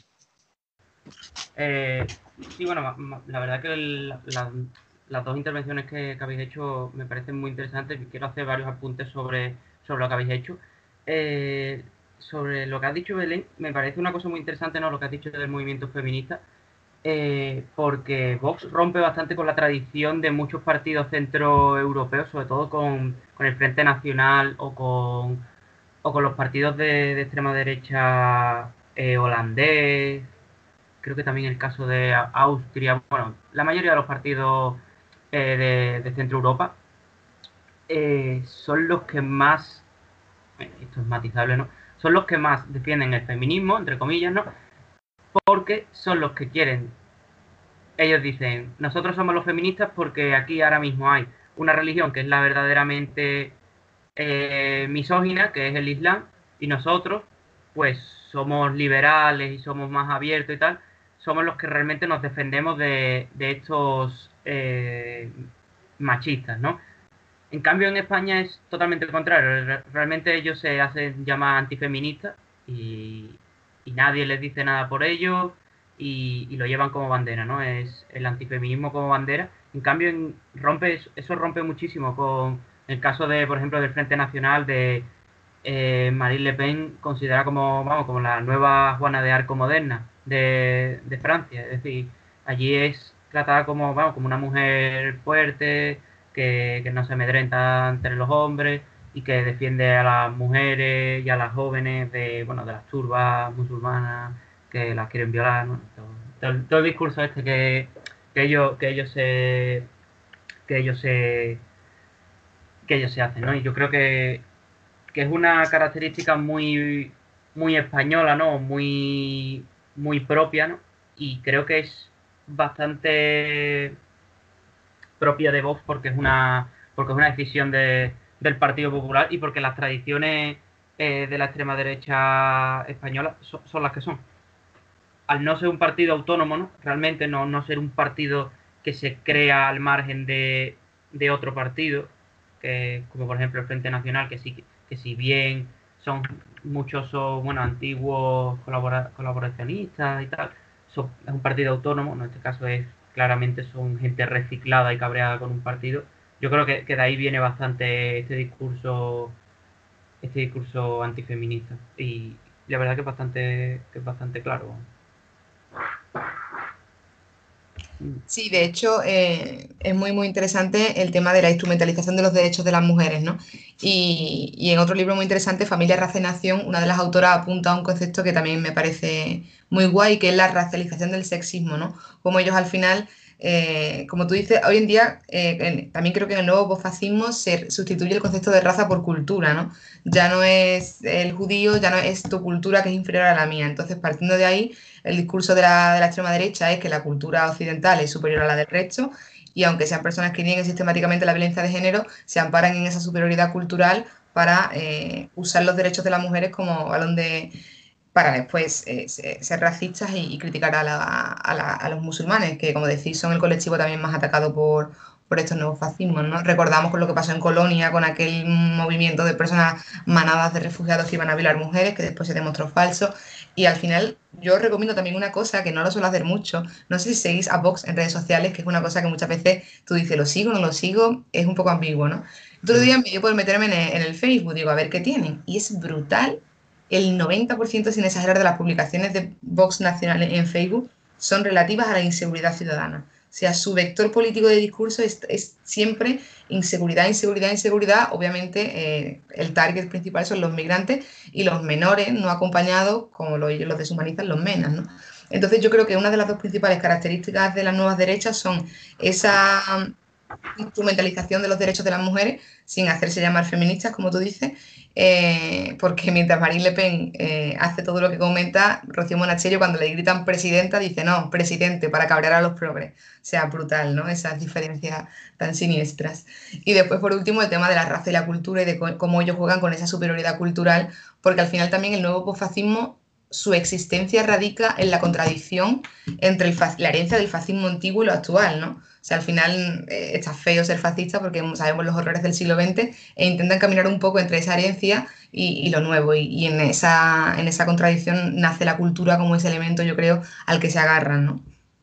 Eh, sí, bueno, la verdad que el, la, las dos intervenciones que, que habéis hecho me parecen muy interesantes y quiero hacer varios apuntes sobre, sobre lo que habéis hecho. Eh, sobre lo que has dicho, Belén, me parece una cosa muy interesante, ¿no?, lo que has dicho del movimiento feminista, eh, porque Vox rompe bastante con la tradición de muchos partidos centroeuropeos, sobre todo con, con el Frente Nacional o con, o con los partidos de, de extrema derecha eh, holandés. Creo que también el caso de Austria, bueno, la mayoría de los partidos eh, de, de Centro Europa eh, son los que más, bueno, esto es matizable, ¿no?, son los que más defienden el feminismo, entre comillas, ¿no?, porque son los que quieren, ellos dicen, nosotros somos los feministas porque aquí ahora mismo hay una religión que es la verdaderamente eh, misógina, que es el Islam, y nosotros, pues, somos liberales y somos más abiertos y tal, somos los que realmente nos defendemos de, de estos eh, machistas, ¿no? En cambio, en España es totalmente lo contrario. Realmente ellos se hacen llamar antifeministas y, y nadie les dice nada por ello y, y lo llevan como bandera, ¿no? Es el antifeminismo como bandera. En cambio, en, rompe eso rompe muchísimo con el caso de, por ejemplo, del Frente Nacional, de eh, Marine Le Pen, considerada como, vamos, como la nueva Juana de Arco moderna de, de Francia. Es decir, allí es tratada como, vamos, como una mujer fuerte, que, que no se amedrenta entre los hombres y que defiende a las mujeres y a las jóvenes de, bueno, de las turbas musulmanas que las quieren violar, ¿no? Todo, todo, todo el discurso este que, que ellos que ellos se que ellos se que ellos se hacen, ¿no? Y yo creo que, que es una característica muy muy española, ¿no? Muy muy propia, ¿no? Y creo que es bastante propia de Vox porque es una porque es una decisión de, del Partido Popular y porque las tradiciones eh, de la extrema derecha española so, son las que son. Al no ser un partido autónomo, ¿no?, realmente no, no ser un partido que se crea al margen de, de otro partido, que, como por ejemplo el Frente Nacional, que sí que si bien son muchos son, bueno, antiguos colabora, colaboracionistas y tal, son, es un partido autónomo, en este caso es claramente son gente reciclada y cabreada con un partido. Yo creo que, que de ahí viene bastante este discurso este discurso antifeminista y la verdad que es bastante que es bastante claro. Sí, de hecho, eh, es muy, muy interesante el tema de la instrumentalización de los derechos de las mujeres, ¿no? Y, y en otro libro muy interesante, Familia, Raza y Nación, una de las autoras apunta a un concepto que también me parece muy guay, que es la racialización del sexismo, ¿no? Como ellos al final, eh, como tú dices, hoy en día, eh, en, también creo que en el nuevo posfascismo se sustituye el concepto de raza por cultura, ¿no? Ya no es el judío, ya no es tu cultura que es inferior a la mía. Entonces, partiendo de ahí, el discurso de la, de la extrema derecha es que la cultura occidental es superior a la del resto y aunque sean personas que nieguen sistemáticamente la violencia de género, se amparan en esa superioridad cultural para eh, usar los derechos de las mujeres como balón de... para después eh, ser racistas y, y criticar a, la, a, la, a los musulmanes, que como decís son el colectivo también más atacado por, por estos nuevos fascismos, ¿no? Recordamos con lo que pasó en Colonia, con aquel movimiento de personas, manadas de refugiados que iban a violar mujeres, que después se demostró falso. Y al final yo recomiendo también una cosa que no lo suelo hacer mucho. No sé si seguís a Vox en redes sociales, que es una cosa que muchas veces tú dices, lo sigo, no lo sigo, es un poco ambiguo, ¿no? Otro día me dio por meterme en el, en el Facebook, digo, a ver qué tienen. Y es brutal. El noventa por ciento, sin exagerar, de las publicaciones de Vox Nacional en Facebook son relativas a la inseguridad ciudadana. O sea, su vector político de discurso es, es siempre inseguridad, inseguridad, inseguridad. Obviamente, eh, el target principal son los migrantes y los menores no acompañados, como lo, ellos los deshumanizan, los menas, ¿no? Entonces, yo creo que una de las dos principales características de las nuevas derechas son esa instrumentalización de los derechos de las mujeres sin hacerse llamar feministas, como tú dices, eh, porque mientras Marine Le Pen eh, hace todo lo que comenta, Rocío Monasterio, cuando le gritan presidenta, dice no, presidente, para cabrear a los progres. O sea, brutal, ¿no? Esas diferencias tan siniestras. Y después, por último, el tema de la raza y la cultura y de cómo ellos juegan con esa superioridad cultural, porque al final también el nuevo posfascismo, su existencia radica en la contradicción entre el, la herencia del fascismo antiguo y lo actual, ¿no? O sea, al final eh, está feo ser fascista porque sabemos los horrores del siglo veinte e intentan caminar un poco entre esa herencia y, y lo nuevo. Y, y en, esa, en esa contradicción nace la cultura como ese elemento, yo creo, al que se agarran, ¿no?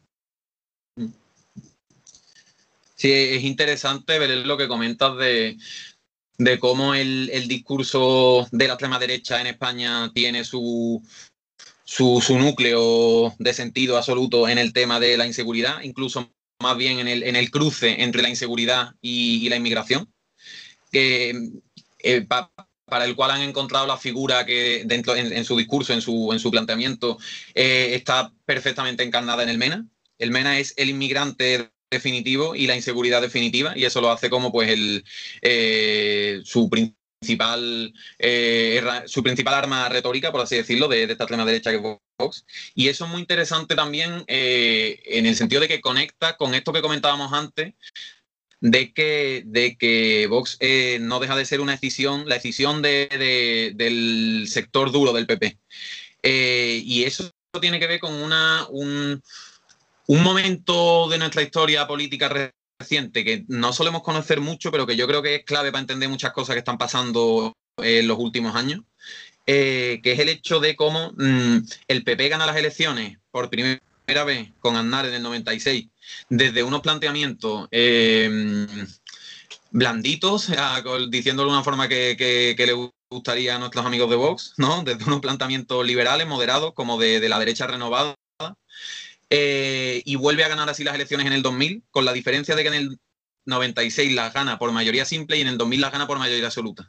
Sí, es interesante ver lo que comentas de, de cómo el, el discurso de la extrema derecha en España tiene su, su, su núcleo de sentido absoluto en el tema de la inseguridad, incluso más bien en el, en el cruce entre la inseguridad y, y la inmigración, que, eh, pa, para el cual han encontrado la figura que dentro en, en su discurso, en su, en su planteamiento, eh, está perfectamente encarnada en el MENA. El MENA es el inmigrante definitivo y la inseguridad definitiva, y eso lo hace como pues el eh, su principal eh, su principal arma retórica, por así decirlo, de, de esta extrema derecha que es Vox. Y eso es muy interesante también eh, en el sentido de que conecta con esto que comentábamos antes, de que, de que Vox eh, no deja de ser una decisión, la decisión de, de, del sector duro del P P. Eh, y eso tiene que ver con una, un, un momento de nuestra historia política reciente que no solemos conocer mucho, pero que yo creo que es clave para entender muchas cosas que están pasando en los últimos años, eh, que es el hecho de cómo mmm, el P P gana las elecciones por primera vez con Aznar en el noventa y seis, desde unos planteamientos eh, blanditos, diciéndolo de una forma que, que, que le gustaría a nuestros amigos de Vox, ¿no? Desde unos planteamientos liberales, moderados, como de, de la derecha renovada, eh, y vuelve a ganar así las elecciones en el dos mil, con la diferencia de que en el noventa y seis las gana por mayoría simple y en el dos mil las gana por mayoría absoluta.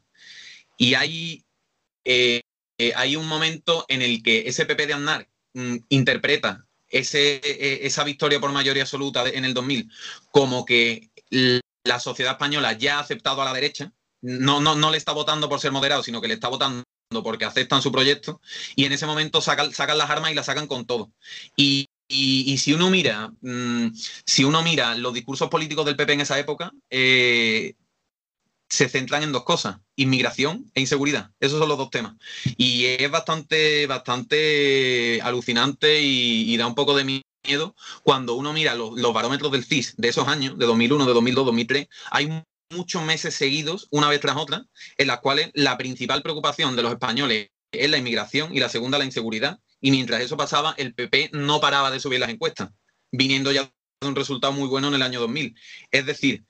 Y hay, eh, eh, hay un momento en el que ese P P de Aznar mm, interpreta ese, eh, esa victoria por mayoría absoluta de, en el dos mil como que la sociedad española ya ha aceptado a la derecha, no, no, no le está votando por ser moderado, sino que le está votando porque aceptan su proyecto, y en ese momento sacan, sacan las armas y las sacan con todo. Y, y, y si uno mira mmm, si uno mira los discursos políticos del P P en esa época, eh, se centran en dos cosas: inmigración e inseguridad. Esos son los dos temas. Y es bastante, bastante alucinante y, y da un poco de miedo cuando uno mira los, los barómetros del C I S de esos años, de dos mil uno, de dos mil dos, dos mil tres. Hay muchos meses seguidos, una vez tras otra, en las cuales la principal preocupación de los españoles es la inmigración y la segunda la inseguridad. Y mientras eso pasaba, el P P no paraba de subir las encuestas, viniendo ya de un resultado muy bueno en el año dos mil. Es decir,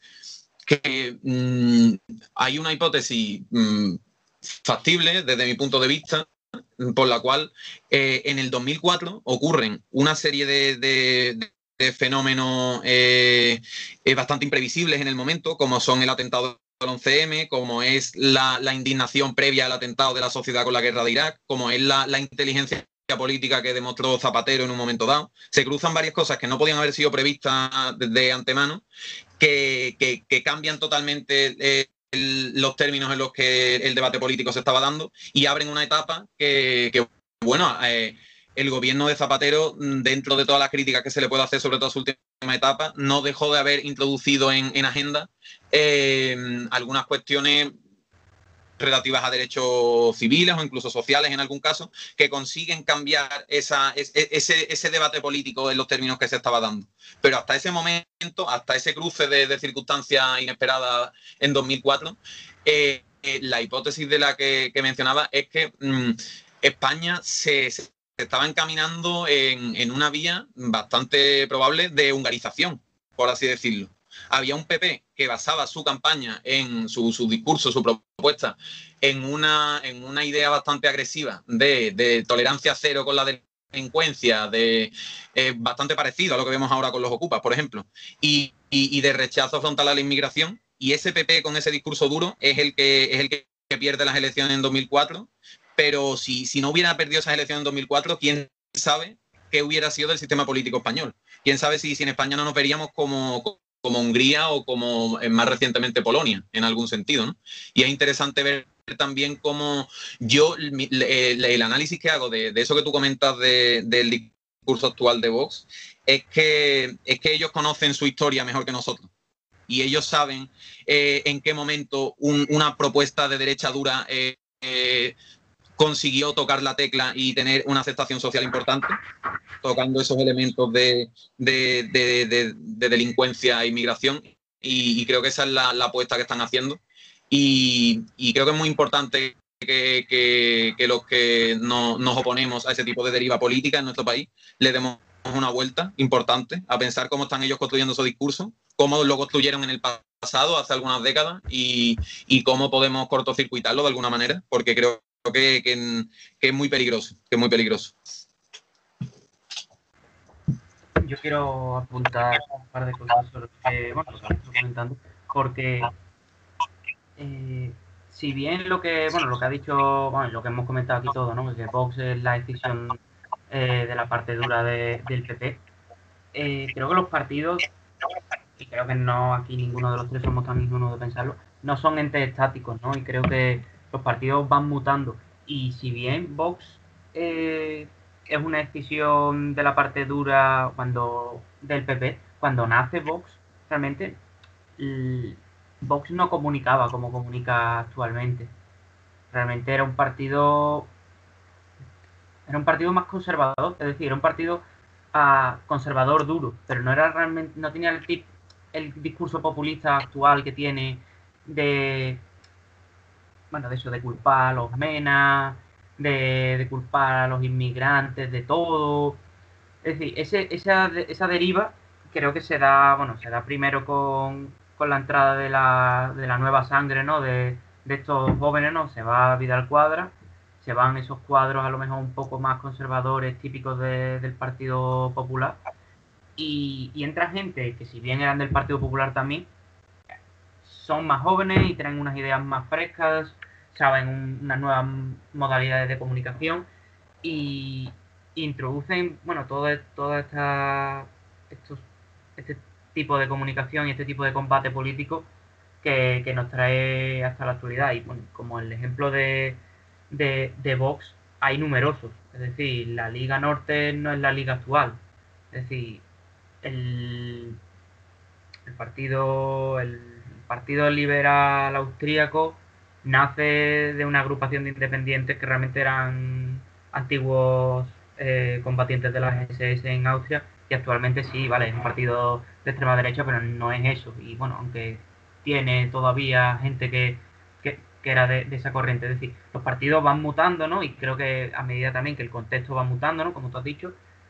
que mmm, hay una hipótesis mmm, factible desde mi punto de vista, por la cual eh, en el dos mil cuatro ocurren una serie de, de, de fenómenos eh, eh, bastante imprevisibles en el momento, como son el atentado del once eme, como es la, la indignación previa al atentado de la sociedad con la guerra de Irak, como es la, la inteligencia política que demostró Zapatero en un momento dado. Se cruzan varias cosas que no podían haber sido previstas de antemano, que, que, que cambian totalmente eh, el, los términos en los que el debate político se estaba dando y abren una etapa que, que bueno, eh, el gobierno de Zapatero, dentro de todas las críticas que se le puede hacer sobre toda su última etapa, no dejó de haber introducido en, en agenda eh, algunas cuestiones relativas a derechos civiles o incluso sociales en algún caso, que consiguen cambiar esa, ese, ese debate político en los términos que se estaba dando. Pero hasta ese momento, hasta ese cruce de, de circunstancias inesperadas en dos mil cuatro, eh, eh, la hipótesis de la que, que mencionaba es que mmm, España se, se estaba encaminando en, en una vía bastante probable de hungarización, por así decirlo. Había un P P que basaba su campaña, en su, su discurso, su propuesta, en una, en una idea bastante agresiva de, de tolerancia cero con la delincuencia, de, eh, bastante parecido a lo que vemos ahora con los ocupas, por ejemplo, y, y, y de rechazo frontal a la inmigración. Y ese P P con ese discurso duro es el que, es el que pierde las elecciones en dos mil cuatro, pero si, si no hubiera perdido esas elecciones en dos mil cuatro, ¿quién sabe qué hubiera sido del sistema político español? ¿Quién sabe si, si en España no nos veríamos como... como Hungría o como más recientemente Polonia, en algún sentido, ¿no? Y es interesante ver también cómo yo, el, el análisis que hago de, de eso que tú comentas de, del discurso actual de Vox, es que, es que ellos conocen su historia mejor que nosotros. Y ellos saben eh, en qué momento un, una propuesta de derecha dura eh, eh, consiguió tocar la tecla y tener una aceptación social importante, tocando esos elementos de, de, de, de, de delincuencia e inmigración, y, y creo que esa es la, la apuesta que están haciendo, y, y creo que es muy importante que, que, que los que no, nos oponemos a ese tipo de deriva política en nuestro país le demos una vuelta importante a pensar cómo están ellos construyendo su discurso, cómo lo construyeron en el pasado, hace algunas décadas, y, y cómo podemos cortocircuitarlo de alguna manera, porque creo que, que, que es muy peligroso, que es muy peligroso. Yo quiero apuntar un par de cosas sobre lo que, bueno, lo que estoy comentando, porque eh, si bien lo que, bueno, lo que ha dicho, bueno, lo que hemos comentado aquí todo, ¿no? Que Vox es la decisión eh, de la parte dura de, del P P, eh, creo que los partidos, y creo que no aquí ninguno de los tres somos tan ninguno de pensarlo, no son entes estáticos, ¿no? Y creo que los partidos van mutando. Y si bien Vox eh, es una decisión de la parte dura cuando del P P, cuando nace Vox, realmente el, Vox no comunicaba como comunica actualmente. Realmente era un partido era un partido más conservador, es decir, era un partido uh, conservador duro, pero no era realmente, no tenía el tip, el discurso populista actual que tiene de, bueno, de eso, de culpar a los menas, de, de culpar a los inmigrantes, de todo. Es decir, ese, esa, esa deriva creo que se da, bueno, se da primero con, con la entrada de la, de la nueva sangre, ¿no? De, de estos jóvenes, ¿no? Se va Vidal Quadras, se van esos cuadros a lo mejor un poco más conservadores, típicos de, del Partido Popular, y, y entra gente que si bien eran del Partido Popular también, son más jóvenes y tienen unas ideas más frescas, saben un, unas nuevas modalidades de comunicación y introducen, bueno, todo, todo esta, estos, este tipo de comunicación y este tipo de combate político que, que nos trae hasta la actualidad. Y bueno, como el ejemplo de, de, de Vox, hay numerosos. Es decir, la Liga Norte no es la Liga actual. Es decir, el, el partido el partido liberal austríaco nace de una agrupación de independientes que realmente eran antiguos eh, combatientes de las S S en Austria, y actualmente sí, vale, es un partido de extrema derecha, pero no es eso. Y bueno, aunque tiene todavía gente que, que, que era de, de esa corriente. Es decir, los partidos van mutando, ¿no? Y creo que a medida también que el contexto va mutando, ¿no? Como tú has dicho,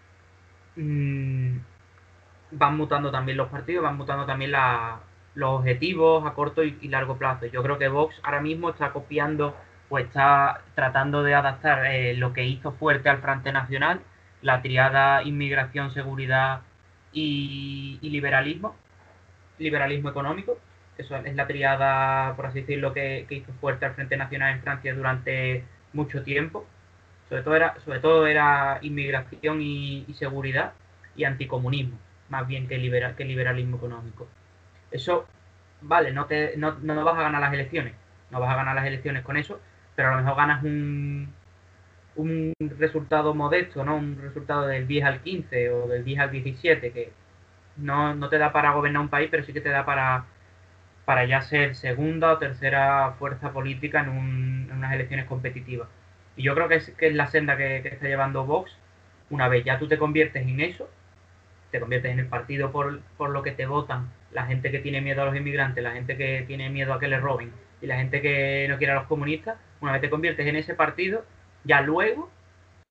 mmm, van mutando también los partidos, van mutando también la, los objetivos a corto y, y largo plazo. Yo creo que Vox ahora mismo está copiando o está tratando de adaptar eh, lo que hizo fuerte al Frente Nacional, la triada inmigración, seguridad y, y liberalismo, liberalismo económico. Eso es la triada, por así decirlo, que, que hizo fuerte al Frente Nacional en Francia durante mucho tiempo. Sobre todo era, sobre todo era inmigración y, y seguridad y anticomunismo, más bien que, libera, que liberalismo económico. Eso, vale, no, te, no, no vas a ganar las elecciones, no vas a ganar las elecciones con eso, pero a lo mejor ganas un, un resultado modesto, ¿no? Un resultado del diez al quince o del diez al diecisiete, que no, no te da para gobernar un país, pero sí que te da para, para ya ser segunda o tercera fuerza política en, un, en unas elecciones competitivas. Y yo creo que es, que es la senda que, que está llevando Vox. Una vez ya tú te conviertes en eso, te conviertes en el partido por, por lo que te votan la gente que tiene miedo a los inmigrantes, la gente que tiene miedo a que le roben y la gente que no quiere a los comunistas. Una vez te conviertes en ese partido, ya luego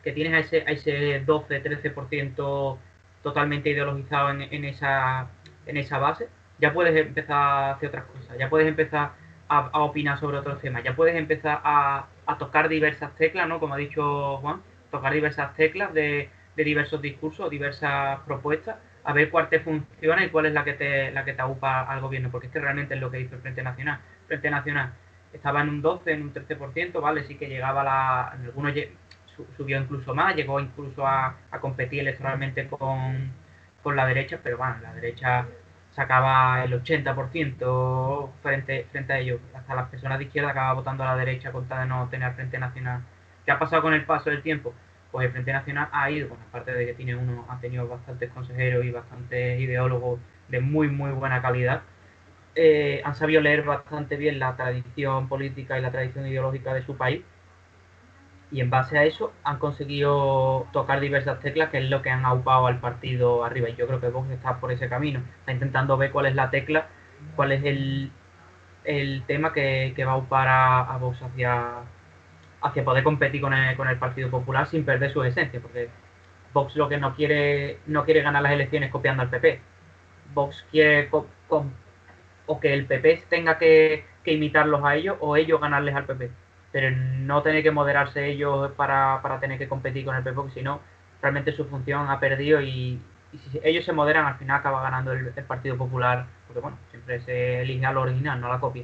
que tienes a ese, a ese doce, trece por ciento totalmente ideologizado en, en, esa, en esa base, ya puedes empezar a hacer otras cosas, ya puedes empezar a, a opinar sobre otros temas, ya puedes empezar a, a tocar diversas teclas, ¿no? Como ha dicho Juan, tocar diversas teclas de, de diversos discursos, diversas propuestas, a ver cuál te funciona y cuál es la que te, la que te aúpa al gobierno, porque es que realmente es lo que hizo el Frente Nacional. El Frente Nacional estaba en un doce, en un trece por ciento, ¿vale? Sí que llegaba a la... En algunos subió incluso más, llegó incluso a, a competir electoralmente con, con la derecha, pero bueno, la derecha sacaba el ochenta por ciento frente, frente a ellos. Hasta las personas de izquierda acababan votando a la derecha con tal de no tener Frente Nacional. ¿Qué ha pasado con el paso del tiempo? Pues el Frente Nacional ha ido, bueno, aparte de que tiene uno, ha tenido bastantes consejeros y bastantes ideólogos de muy, muy buena calidad, eh, han sabido leer bastante bien la tradición política y la tradición ideológica de su país, y en base a eso han conseguido tocar diversas teclas, que es lo que han aupado al partido arriba. Y yo creo que Vox está por ese camino, está intentando ver cuál es la tecla, cuál es el, el tema que, que va a aupar a, a Vox hacia, hacia poder competir con el, con el Partido Popular sin perder su esencia, porque Vox lo que no quiere no quiere ganar las elecciones copiando al P P. Vox quiere co co o que el P P tenga que, que imitarlos a ellos, o ellos ganarles al P P, pero no tener que moderarse ellos para, para tener que competir con el P P, porque si no, realmente su función ha perdido, y, y si ellos se moderan, al final acaba ganando el, el Partido Popular, porque bueno, siempre se elige a lo original, no a la copia.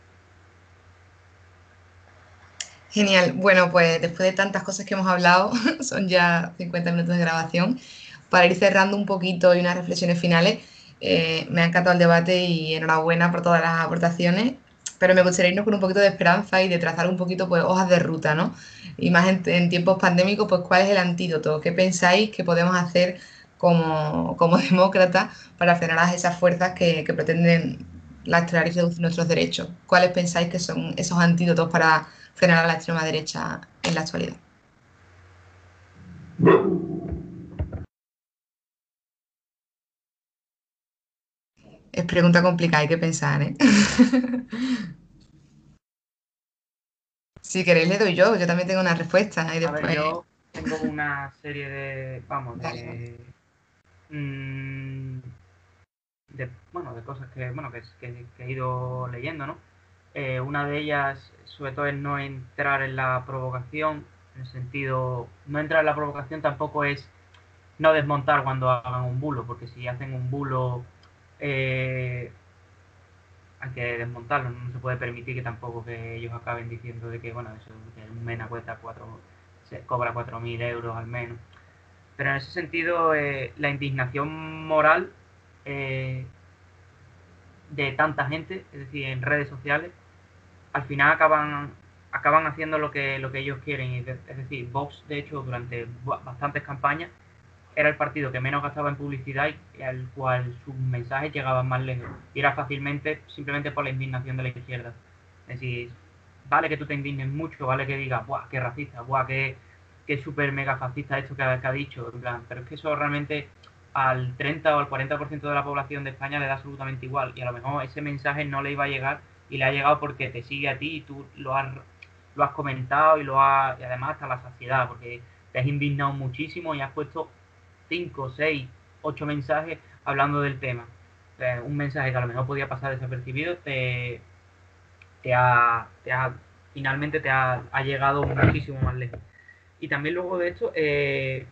Genial. Bueno, pues después de tantas cosas que hemos hablado, son ya cincuenta minutos de grabación, para ir cerrando un poquito y unas reflexiones finales, eh, me ha encantado el debate y enhorabuena por todas las aportaciones, pero me gustaría irnos con un poquito de esperanza y de trazar un poquito, pues, hojas de ruta, ¿no? Y más en, en tiempos pandémicos, pues, ¿cuál es el antídoto? ¿Qué pensáis que podemos hacer como, como demócratas para frenar a esas fuerzas que, que pretenden lastrar y reducir nuestros derechos? ¿Cuáles pensáis que son esos antídotos para frenar a la extrema derecha en la actualidad? Es pregunta complicada, hay que pensar, ¿eh? Si queréis le doy yo, yo también tengo una respuesta y después... A ver, yo tengo una serie de, vamos, Dale. de, mmm, de, bueno, de cosas que, bueno, que, que, que he ido leyendo, ¿no? Eh, una de ellas, sobre todo, es no entrar en la provocación, en el sentido, no entrar en la provocación tampoco es no desmontar cuando hagan un bulo, porque si hacen un bulo, eh, hay que desmontarlo, no se puede permitir que tampoco que ellos acaben diciendo de que, bueno, eso, que un MENA cuesta cuatro, se cobra cuatro mil euros al menos. Pero en ese sentido, eh, la indignación moral eh, de tanta gente, es decir, en redes sociales, al final acaban acaban haciendo lo que lo que ellos quieren. Es decir, Vox, de hecho, durante bastantes campañas, era el partido que menos gastaba en publicidad y al cual sus mensajes llegaban más lejos. Y era fácilmente, simplemente por la indignación de la izquierda. Es decir, vale que tú te indignes mucho, vale que digas, ¡buah, qué racista! ¡Buah, qué, qué súper mega fascista esto que ha, que ha dicho! En plan, pero es que eso realmente al treinta o al cuarenta por ciento de la población de España le da absolutamente igual. Y a lo mejor ese mensaje no le iba a llegar, y le ha llegado porque te sigue a ti y tú lo has, lo has comentado y, lo has, y además hasta la saciedad, porque te has indignado muchísimo y has puesto cinco, seis, ocho mensajes hablando del tema. O sea, un mensaje que a lo mejor podía pasar desapercibido te, te, ha, te ha finalmente te ha, ha llegado muchísimo más lejos. Y también luego de esto, eh,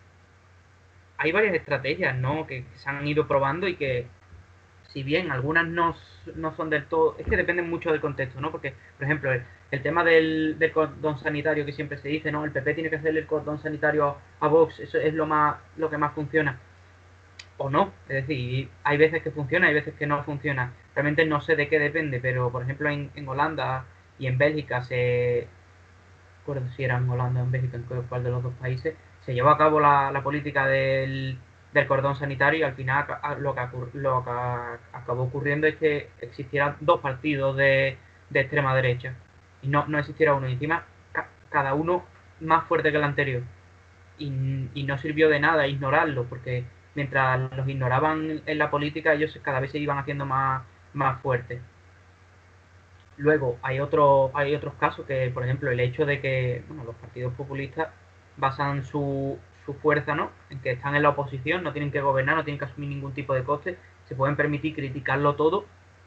hay varias estrategias, ¿no?, que, que se han ido probando y que, si bien algunas no, no son del todo, es que dependen mucho del contexto, ¿no? Porque, por ejemplo, el, el tema del, del cordón sanitario que siempre se dice, ¿no? El P P tiene que hacerle el cordón sanitario a, a Vox, eso es lo más lo que más funciona. O no, es decir, hay veces que funciona, hay veces que no funciona. Realmente no sé de qué depende, pero por ejemplo en, en Holanda y en Bélgica se... No recuerdo si era en Holanda o en Bélgica, en cuál de los dos países, se llevó a cabo la, la política del, del cordón sanitario, y al final lo que, lo que acabó ocurriendo es que existieran dos partidos de, de extrema derecha y no, no existiera uno, y encima ca, cada uno más fuerte que el anterior, y, y no sirvió de nada ignorarlo, porque mientras los ignoraban en la política, ellos cada vez se iban haciendo más, más fuertes. Luego hay, otro, hay otros casos que, por ejemplo, el hecho de que, bueno, los partidos populistas basan su, su fuerza, ¿no?, en que están en la oposición, no tienen que gobernar, no tienen que asumir ningún tipo de coste, se pueden permitir criticarlo todo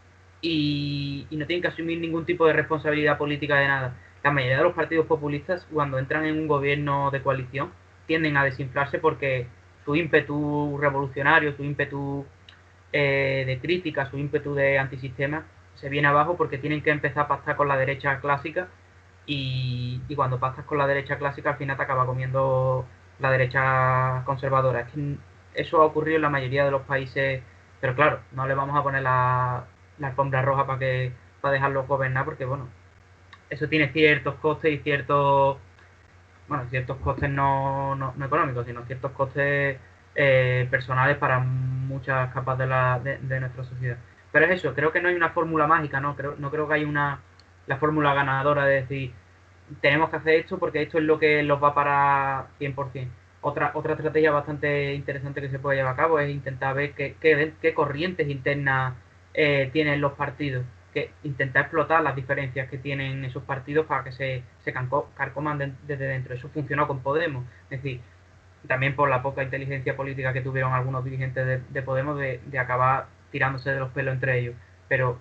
y, y no tienen que asumir ningún tipo de responsabilidad política de nada. La mayoría de los partidos populistas, cuando entran en un gobierno de coalición, tienden a desinflarse porque su ímpetu revolucionario, su ímpetu eh, de crítica, su ímpetu de antisistema, se viene abajo porque tienen que empezar a pactar con la derecha clásica y, y cuando pactas con la derecha clásica al final te acaba comiendo la derecha conservadora. Es que eso ha ocurrido en la mayoría de los países, pero claro, no le vamos a poner la, la alfombra roja para que para dejarlos gobernar porque, bueno, eso tiene ciertos costes y ciertos, bueno, ciertos costes no, no, no económicos, sino ciertos costes eh, personales para muchas capas de, la, de, de nuestra sociedad. Pero es eso, creo que no hay una fórmula mágica, ¿no? Creo, no creo que hay una la fórmula ganadora de decir tenemos que hacer esto porque esto es lo que los va a parar cien por ciento. Otra, otra estrategia bastante interesante que se puede llevar a cabo es intentar ver qué, qué, qué corrientes internas eh, tienen los partidos, que intentar explotar las diferencias que tienen esos partidos para que se, se carcoman de, desde dentro. Eso funcionó con Podemos, es decir, también por la poca inteligencia política que tuvieron algunos dirigentes de, de Podemos de, de acabar tirándose de los pelos entre ellos. Pero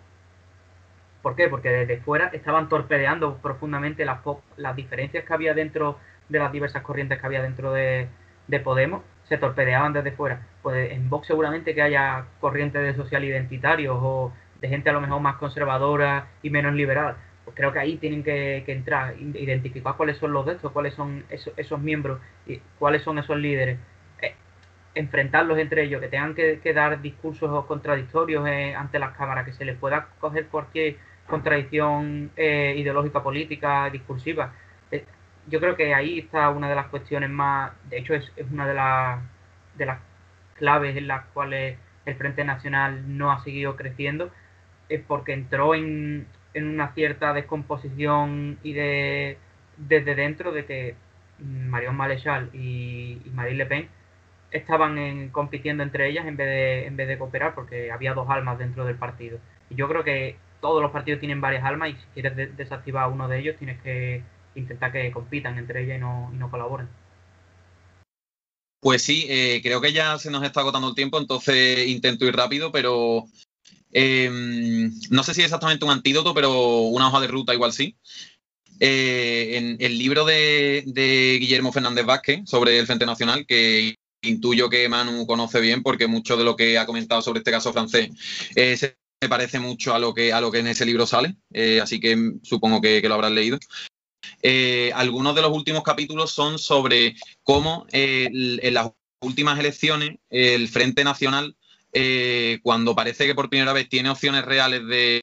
¿por qué? Porque desde fuera estaban torpedeando profundamente las, las diferencias que había dentro de las diversas corrientes que había dentro de, de Podemos, se torpedeaban desde fuera. Pues en Vox seguramente que haya corrientes de social identitarios o de gente a lo mejor más conservadora y menos liberal. Pues creo que ahí tienen que, que entrar, identificar cuáles son los de estos, cuáles son esos, esos miembros y cuáles son esos líderes. Eh, enfrentarlos entre ellos, que tengan que, que dar discursos contradictorios eh, ante las cámaras, que se les pueda coger cualquier contradicción eh, ideológica, política, discursiva. Eh, yo creo que ahí está una de las cuestiones más, de hecho es, es una de, la, de las claves en las cuales el Frente Nacional no ha seguido creciendo, es porque entró en, en una cierta descomposición y de desde dentro de que Marion Maréchal y, y Marine Le Pen estaban en, compitiendo entre ellas en vez de en vez de cooperar porque había dos almas dentro del partido. Y yo creo que todos los partidos tienen varias almas y si quieres de desactivar uno de ellos tienes que intentar que compitan entre ellas y no, y no colaboren. Pues sí, eh, creo que ya se nos está agotando el tiempo, entonces intento ir rápido, pero eh, no sé si es exactamente un antídoto, pero una hoja de ruta igual sí. Eh, en el libro de, de Guillermo Fernández Vázquez sobre el Frente Nacional, que intuyo que Manu conoce bien porque mucho de lo que ha comentado sobre este caso francés eh, se parece mucho a lo que, a lo que en ese libro sale, eh, así que supongo que, que lo habrás leído. Eh, algunos de los últimos capítulos son sobre cómo eh, en las últimas elecciones el Frente Nacional, eh, cuando parece que por primera vez tiene opciones reales de,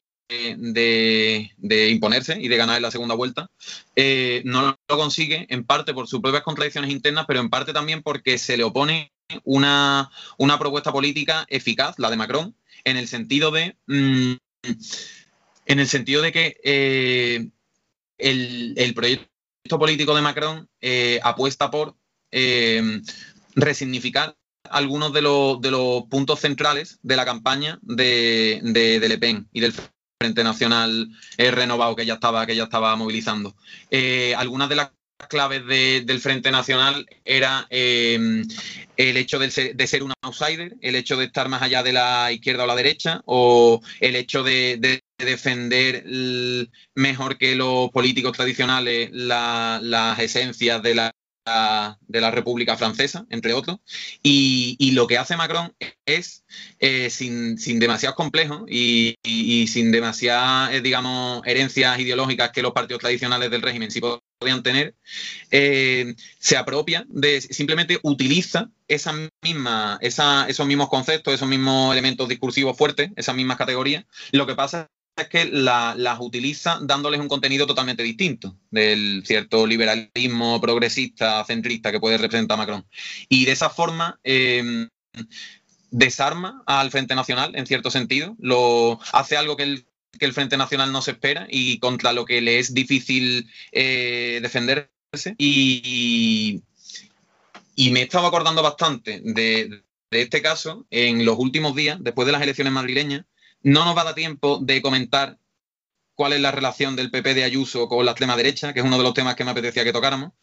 de, de imponerse y de ganar en la segunda vuelta, eh, no lo consigue, en parte por sus propias contradicciones internas, pero en parte también porque se le opone una, una propuesta política eficaz, la de Macron, en el sentido de, mmm, en el sentido de que eh, el, el proyecto político de Macron eh, apuesta por eh, resignificar algunos de los, de los puntos centrales de la campaña de, de, de Le Pen y del Frente Nacional eh, renovado que ya estaba, que ya estaba movilizando. Eh, algunas de las claves de, del Frente Nacional era eh, el hecho de ser, de ser un outsider, el hecho de estar más allá de la izquierda o la derecha, o el hecho de, de defender mejor que los políticos tradicionales la, las esencias de la, de la República Francesa, entre otros. Y, y lo que hace Macron es, eh, sin, sin demasiados complejos y, y, y sin demasiadas, eh, digamos, herencias ideológicas que los partidos tradicionales del régimen sí podían tener, eh, se apropia de, simplemente utiliza esa misma, esa, esos mismos conceptos, esos mismos elementos discursivos fuertes, esas mismas categorías. Lo que pasa es que la, las utiliza dándoles un contenido totalmente distinto del cierto liberalismo progresista, centrista que puede representar Macron. Y de esa forma eh, desarma al Frente Nacional, en cierto sentido, lo hace algo que el que el Frente Nacional no se espera y contra lo que le es difícil eh, defenderse. Y, y me he estado acordando bastante de, de este caso en los últimos días, después de las elecciones madrileñas. No nos va a dar tiempo de comentar cuál es la relación del P P de Ayuso con la extrema derecha, que es uno de los temas que me apetecía que tocáramos.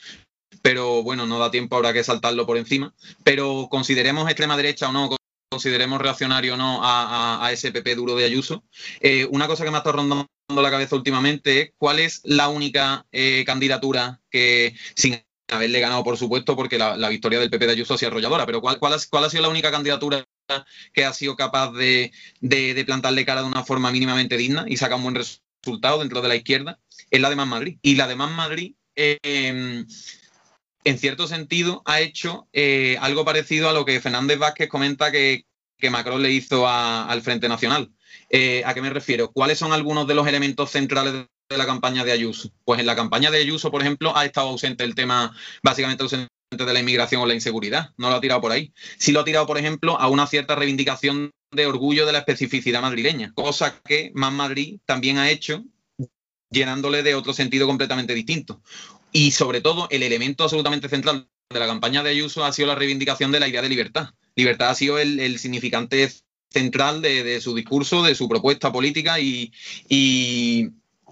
pero bueno, no da tiempo, habrá que saltarlo por encima. Pero consideremos extrema derecha o no, consideremos reaccionario o no a, a, a ese P P duro de Ayuso, eh, una cosa que me ha estado rondando la cabeza últimamente es cuál es la única eh, candidatura que, sin haberle ganado, por supuesto, porque la, la victoria del P P de Ayuso ha sido arrolladora, pero cuál, cuál, ha, cuál ha sido la única candidatura que ha sido capaz de, de, de plantarle cara de una forma mínimamente digna y sacar un buen resultado dentro de la izquierda, es la de Más Madrid. Y la de Más Madrid, eh, en cierto sentido, ha hecho eh, algo parecido a lo que Fernández Vázquez comenta que, que Macron le hizo a, al Frente Nacional. Eh, ¿A qué me refiero? ¿Cuáles son algunos de los elementos centrales de, de la campaña de Ayuso? Pues en la campaña de Ayuso, por ejemplo, ha estado ausente el tema, básicamente ausente de la inmigración o la inseguridad. No lo ha tirado por ahí. Sí lo ha tirado, por ejemplo, a una cierta reivindicación de orgullo de la especificidad madrileña, cosa que Más Madrid también ha hecho, llenándole de otro sentido completamente distinto. Y sobre todo, el elemento absolutamente central de la campaña de Ayuso ha sido la reivindicación de la idea de libertad. Libertad ha sido el, el significante central de, de su discurso, de su propuesta política y, y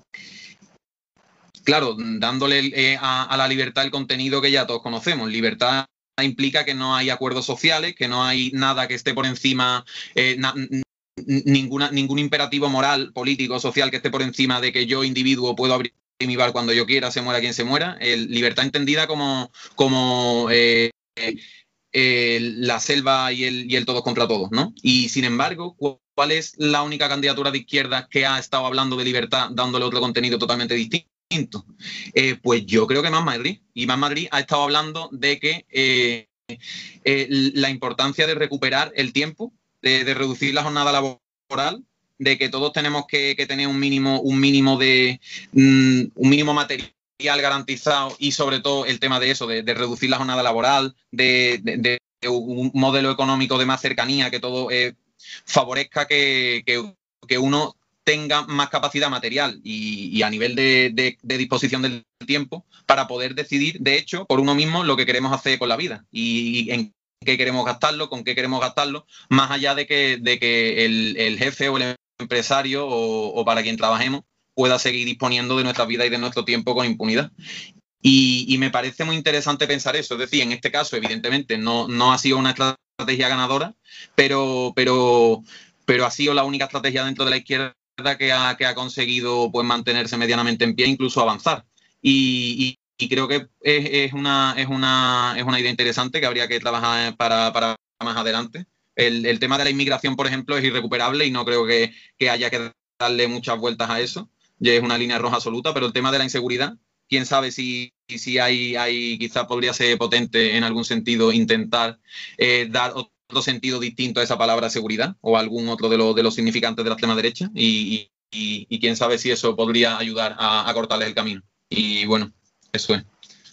claro, dándole eh, a, a la libertad el contenido que ya todos conocemos. Libertad implica que no hay acuerdos sociales, que no hay nada que esté por encima, eh, na, ninguna, ningún imperativo moral, político, social que esté por encima de que yo, individuo, puedo abrir mi bar cuando yo quiera, se muera quien se muera. El, libertad entendida como, como eh, eh, la selva y el, y el todos contra todos, ¿no? Y sin embargo, ¿cuál es la única candidatura de izquierda que ha estado hablando de libertad, dándole otro contenido totalmente distinto? Eh, pues yo creo que Más Madrid. Y Más Madrid ha estado hablando de que eh, eh, la importancia de recuperar el tiempo, de, de reducir la jornada laboral, de que todos tenemos que, que tener un mínimo, un mínimo de um, un mínimo material garantizado y sobre todo el tema de eso, de, de reducir la jornada laboral, de, de, de un modelo económico de más cercanía, que todo eh, favorezca que, que, que uno tenga más capacidad material y, y a nivel de, de, de disposición del tiempo para poder decidir, de hecho, por uno mismo lo que queremos hacer con la vida y, y en qué queremos gastarlo, con qué queremos gastarlo, más allá de que, de que el, el jefe o el empresario o, o para quien trabajemos pueda seguir disponiendo de nuestra vida y de nuestro tiempo con impunidad. Y, y me parece muy interesante pensar eso. Es decir, en este caso, evidentemente, no, no ha sido una estrategia ganadora, pero, pero, pero ha sido la única estrategia dentro de la izquierda que ha, que ha conseguido pues, mantenerse medianamente en pie, incluso avanzar. Y, y, y creo que es, es, una, es, una, es una idea interesante que habría que trabajar para, para más adelante. El, el tema de la inmigración, por ejemplo, es irrecuperable y no creo que, que haya que darle muchas vueltas a eso. Ya es una línea roja absoluta, pero el tema de la inseguridad, quién sabe si, si hay, hay, quizás podría ser potente en algún sentido intentar eh, dar otro sentido distinto a esa palabra seguridad o algún otro de, lo, de los significantes de la extrema derecha y, y, y quién sabe si eso podría ayudar a, a cortarles el camino. Y bueno, eso es.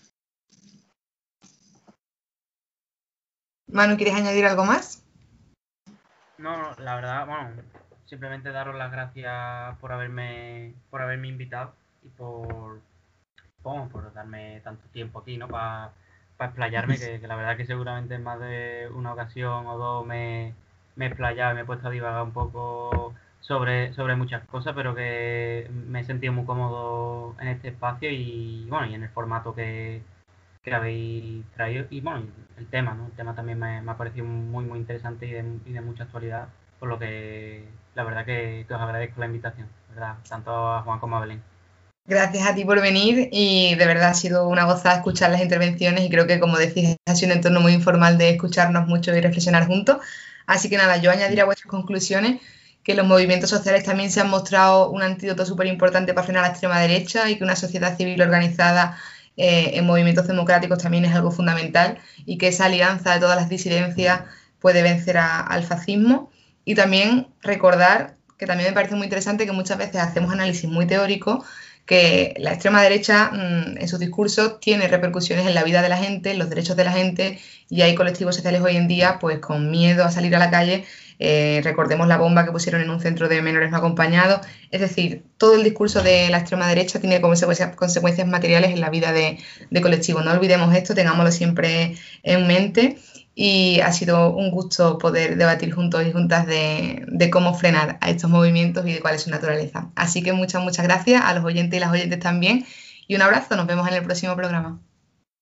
Manu, ¿quieres añadir algo más? No, la verdad, bueno, simplemente daros las gracias por haberme por haberme invitado y por, bueno, por darme tanto tiempo aquí, ¿no? Para pa explayarme, que, que la verdad que seguramente en más de una ocasión o dos me, me he explayado y me he puesto a divagar un poco sobre, sobre muchas cosas, pero que me he sentido muy cómodo en este espacio y, bueno, y en el formato que, que habéis traído. Y, bueno, el tema, ¿no? El tema también me, me ha parecido muy, muy interesante y de, y de mucha actualidad, por lo que la verdad que, que os agradezco la invitación, ¿verdad? Tanto a Juan como a Belén. Gracias a ti por venir y de verdad ha sido una gozada escuchar las intervenciones y creo que, como decís, ha sido un entorno muy informal de escucharnos mucho y reflexionar juntos. Así que nada, yo añadiré a vuestras conclusiones que los movimientos sociales también se han mostrado un antídoto súper importante para frenar a la extrema derecha y que una sociedad civil organizada eh, en movimientos democráticos también es algo fundamental y que esa alianza de todas las disidencias puede vencer a, al fascismo. Y también recordar, que también me parece muy interesante, que muchas veces hacemos análisis muy teóricos, que la extrema derecha mmm, en sus discursos tiene repercusiones en la vida de la gente, en los derechos de la gente, y hay colectivos sociales hoy en día pues con miedo a salir a la calle. Eh, recordemos la bomba que pusieron en un centro de menores no acompañados. Es decir, todo el discurso de la extrema derecha tiene consecuencias, consecuencias materiales en la vida de, de colectivos. No olvidemos esto, tengámoslo siempre en mente. Y ha sido un gusto poder debatir juntos y juntas de, de cómo frenar a estos movimientos y de cuál es su naturaleza. Así que muchas, muchas gracias a los oyentes y las oyentes también. Y un abrazo, nos vemos en el próximo programa.